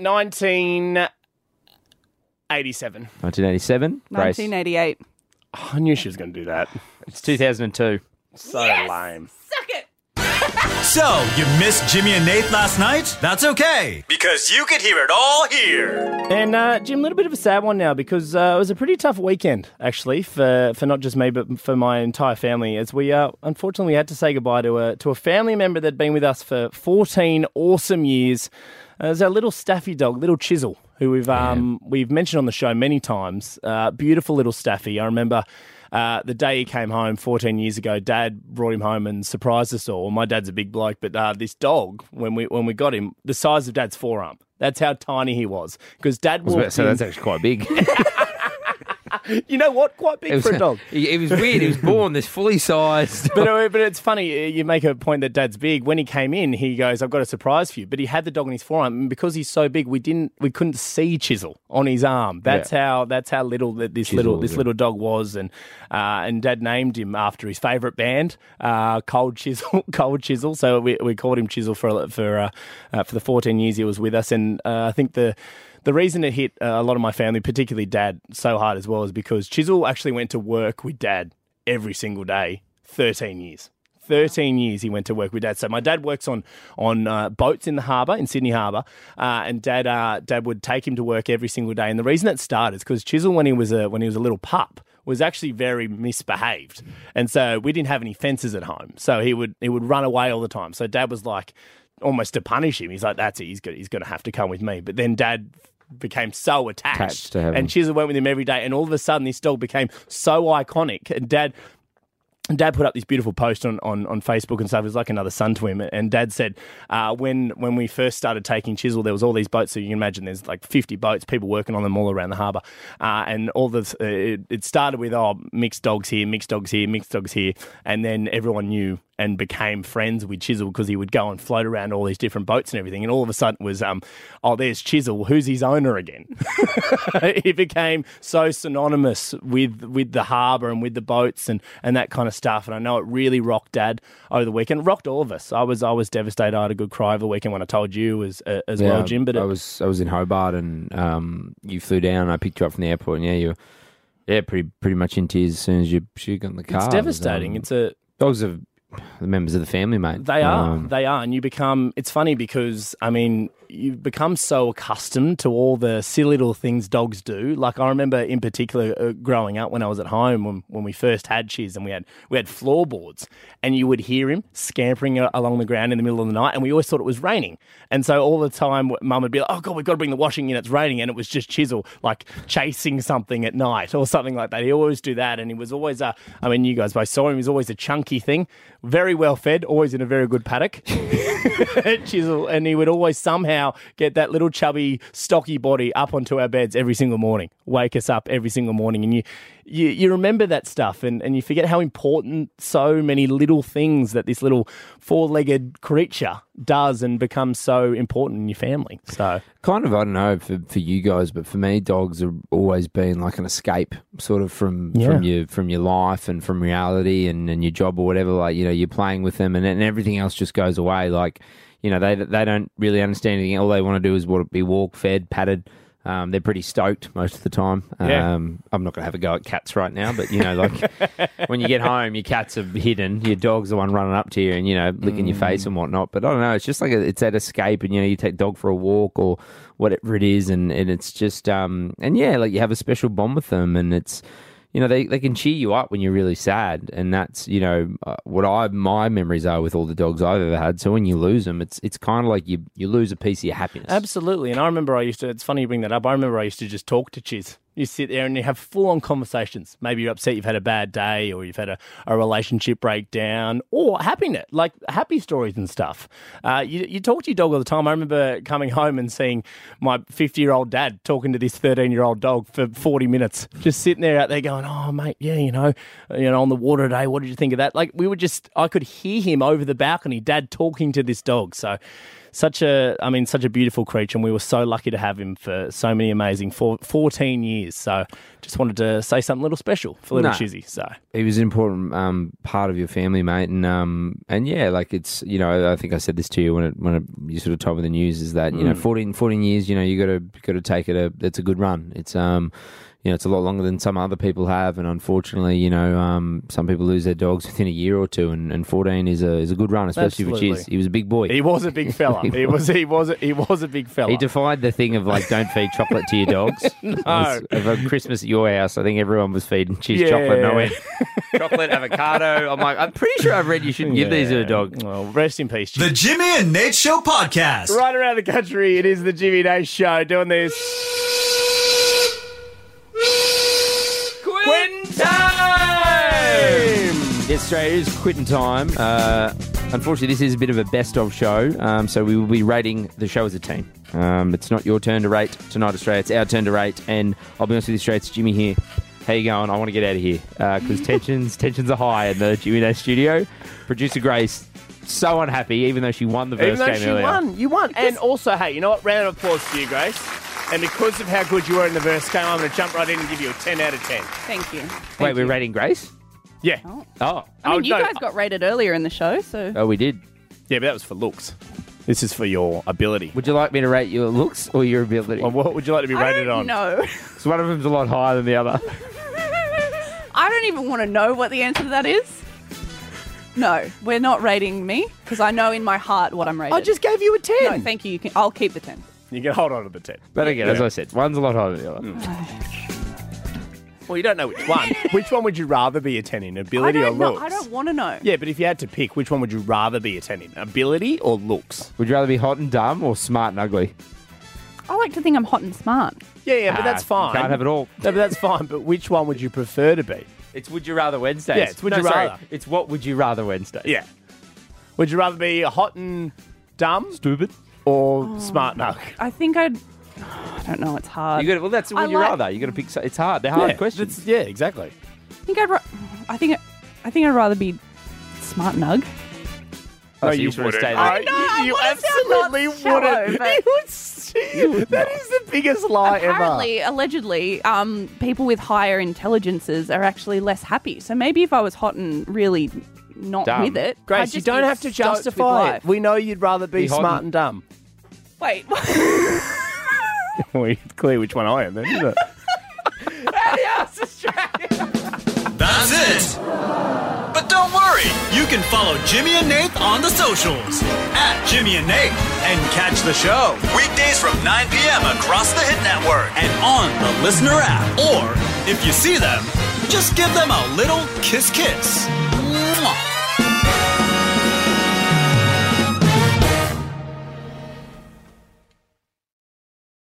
B: 1987.
D: 1987. Grace.
E: 1988.
B: Oh, I knew she was going to do that.
D: It's 2002.
B: So lame.
E: Suck it.
C: So, you missed Jimmy and Nate last night? That's okay, because you could hear it all here.
B: And Jim, a little bit of a sad one now because it was a pretty tough weekend, actually, for not just me, but for my entire family, as we unfortunately had to say goodbye to a family member that had been with us for 14 awesome years. There's our little Staffy dog, little Chisel, who we've mentioned on the show many times. Beautiful little Staffy. I remember the day he came home 14 years ago, Dad brought him home and surprised us all. My dad's a big bloke, but this dog, when we got him, the size of Dad's forearm. That's how tiny he was. Because Dad walked
D: So
B: in.
D: that's actually quite big.
B: You know what? Quite big for a dog.
D: It was weird. He was born this fully sized.
B: But it's funny. You make a point that Dad's big. When he came in, he goes, "I've got a surprise for you." But he had the dog on his forearm, and because he's so big, we couldn't see Chisel on his arm. That's how little this little dog was. And Dad named him after his favourite band, Cold Chisel. Cold Chisel. So we called him Chisel for the 14 years he was with us. And I think the reason it hit a lot of my family, particularly Dad, so hard as well is because Chisel actually went to work with Dad every single day, 13 years. 13 years he went to work with Dad. So my dad works on boats in the harbour, in Sydney Harbour, and Dad would take him to work every single day. And the reason it started is because Chisel, when he was a little pup, was actually very misbehaved. And so we didn't have any fences at home. So he would run away all the time. So Dad was like, almost to punish him, he's like, that's it, he's going to have to come with me. But then Dad became so attached
D: to him.
B: And Chisel went with him every day, and all of a sudden this dog became so iconic. And Dad put up this beautiful post on Facebook and stuff. It was like another son to him. And Dad said, when we first started taking Chisel, there was all these boats. So you can imagine there's like 50 boats, people working on them all around the harbour. And all this, it started with, mixed dogs here, mixed dogs here, mixed dogs here. And then everyone knew and became friends with Chisel because he would go and float around all these different boats and everything. And all of a sudden it was, there's Chisel. Who's his owner again? It became so synonymous with the harbour and with the boats and that kind of stuff. And I know it really rocked Dad over the weekend. It rocked all of us. I was devastated. I had a good cry over the weekend when I told you as well, Jim. But
D: I was in Hobart and you flew down. I picked you up from the airport, and you were pretty much in tears as soon as you got in the car.
B: It's devastating.
D: Dogs are the members of the family, mate.
B: They are, and you become. It's funny because you've become so accustomed to all the silly little things dogs do. Like I remember in particular growing up when I was at home when we first had Chiz and we had floorboards, and you would hear him scampering along the ground in the middle of the night, and we always thought it was raining. And so all the time Mum would be like, "Oh God, we've got to bring the washing in. It's raining," and it was just Chisel like chasing something at night or something like that. He always do that, and he was always you guys both saw him. He was always a chunky thing, very well fed, always in a very good paddock. Chisel, and he would always somehow get that little chubby, stocky body up onto our beds every single morning, wake us up every single morning. And you remember that stuff and you forget how important so many little things that this little four-legged creature does and becomes so important in your family. So
D: kind of, I don't know for you guys, but for me, dogs have always been like an escape sort of from your life and from reality and your job or whatever. Like, you're playing with them and everything else just goes away. Like, they don't really understand anything. All they want to do is be walked, fed, patted. They're pretty stoked most of the time. I'm not going to have a go at cats right now, but, like when you get home, your cats are hidden. Your dog's the one running up to you and, licking your face and whatnot. But I don't know. It's just like it's that escape and, you take dog for a walk or whatever it is. And it's just, like you have a special bond with them and it's, they can cheer you up when you're really sad, and that's what my memories are with all the dogs I've ever had. So when you lose them, it's kind of like you lose a piece of your happiness.
B: Absolutely, and I remember it's funny you bring that up. I remember I used to just talk to Chiz. You sit there and you have full-on conversations. Maybe you're upset, you've had a bad day, or you've had a relationship breakdown, or happiness, like happy stories and stuff. You talk to your dog all the time. I remember coming home and seeing my 50-year-old dad talking to this 13-year-old dog for 40 minutes, just sitting there out there going, "Oh, mate, yeah, on the water today, what did you think of that?" Like I could hear him over the balcony, Dad talking to this dog. So such a beautiful creature, and we were so lucky to have him for so many amazing 14 years. So just wanted to say something a little special for little Shizzy. So
D: he was an important part of your family, mate, and yeah, like it's, you know, I think I said this to you when you sort of told me the news, is that, you know, 14 years, you know, you got to take it. It's a good run. It's you know, it's a lot longer than some other people have, and unfortunately, you know, some people lose their dogs within a year or two, and 14 is a good run, especially for Chiz. He was a big boy.
B: He was a big fella. he was a big fella.
D: He defied the thing of like, don't feed chocolate to your dogs.
B: No.
D: Over Christmas at your house, I think everyone was feeding Chiz chocolate. No end. Chocolate, avocado. I'm pretty sure I've read you shouldn't give these to a dog.
B: Well, rest in peace, Chiz.
C: The Jimmy and Nate Show podcast.
B: Right around the country, it is the Jimmy and Nate Show doing this. Quitting time!
D: Yes, Australia, it is quitting time. Unfortunately, this is a bit of a best-of show, so we will be rating the show as a team. It's not your turn to rate tonight, Australia. It's our turn to rate, and I'll be honest with you, Australia, it's Jimmy here. How you going? I want to get out of here because tensions are high in the Jimmy Nate studio. Producer Grace, so unhappy, even though she won the first game earlier.
B: You won. And also, hey, you know what? Round of applause to you, Grace. And because of how good you were in the first game, I'm going to jump right in and give you a 10 out of 10.
E: Thank you.
D: Wait, we're rating Grace?
B: Yeah.
D: Oh.
E: I mean, you guys got rated earlier in the show, so...
D: Oh, we did.
B: Yeah, but that was for looks. This is for your ability.
D: Would you like me to rate your looks or your ability?
B: Well, what would you like to be rated on?
E: No.
D: So one of them's a lot higher than the other.
E: I don't even want to know what the answer to that is. No, we're not rating me, because I know in my heart what I'm rated.
B: I just gave you a 10.
E: No, thank you. I'll keep the 10.
B: You can hold on to the 10.
D: But again, as I said, one's a lot higher than the other.
B: Well, you don't know which one. Which one would you rather be a 10 in, ability or looks?
E: I don't want to know.
B: Yeah, but if you had to pick, which one would you rather be a 10 in, ability or looks?
D: Would you rather be hot and dumb or smart and ugly?
E: I like to think I'm hot and smart.
B: Yeah, but that's fine.
D: Can't have it all.
B: No, but that's fine. But which one would you prefer to be?
D: It's Would You Rather Wednesdays.
B: Yeah, it's Would You Rather.
D: It's What Would You Rather Wednesdays.
B: Yeah. Would you rather be hot and dumb?
D: Stupid?
B: Or smart and ugly?
E: I think I don't know. It's hard.
D: Well, that's Would You Rather. You got to pick. It's hard. They're hard questions.
B: Yeah, exactly.
E: I think I'd rather be smart and ugly.
B: No, you wouldn't. You absolutely wouldn't. That is the biggest lie
E: Apparently, allegedly, people with higher intelligences are actually less happy. So maybe if I was hot and really not
D: Dumb.
E: with it,
B: Grace,
E: I'd
B: you
E: just
B: don't
E: be
B: have to
E: stoked with
B: justify it.
E: life.
B: We know you'd rather be
D: Be hot
B: smart
D: and-
B: and dumb.
E: Wait.
B: Well, it's clear which one I am then, isn't it?
E: Adios, Australia.
C: That's it. But don't worry, you can follow Jimmy and Nate on the socials at Jimmy and Nate and catch the show weekdays from 9 p.m. across the Hit Network and on the Listener app. Or if you see them, just give them a little kiss.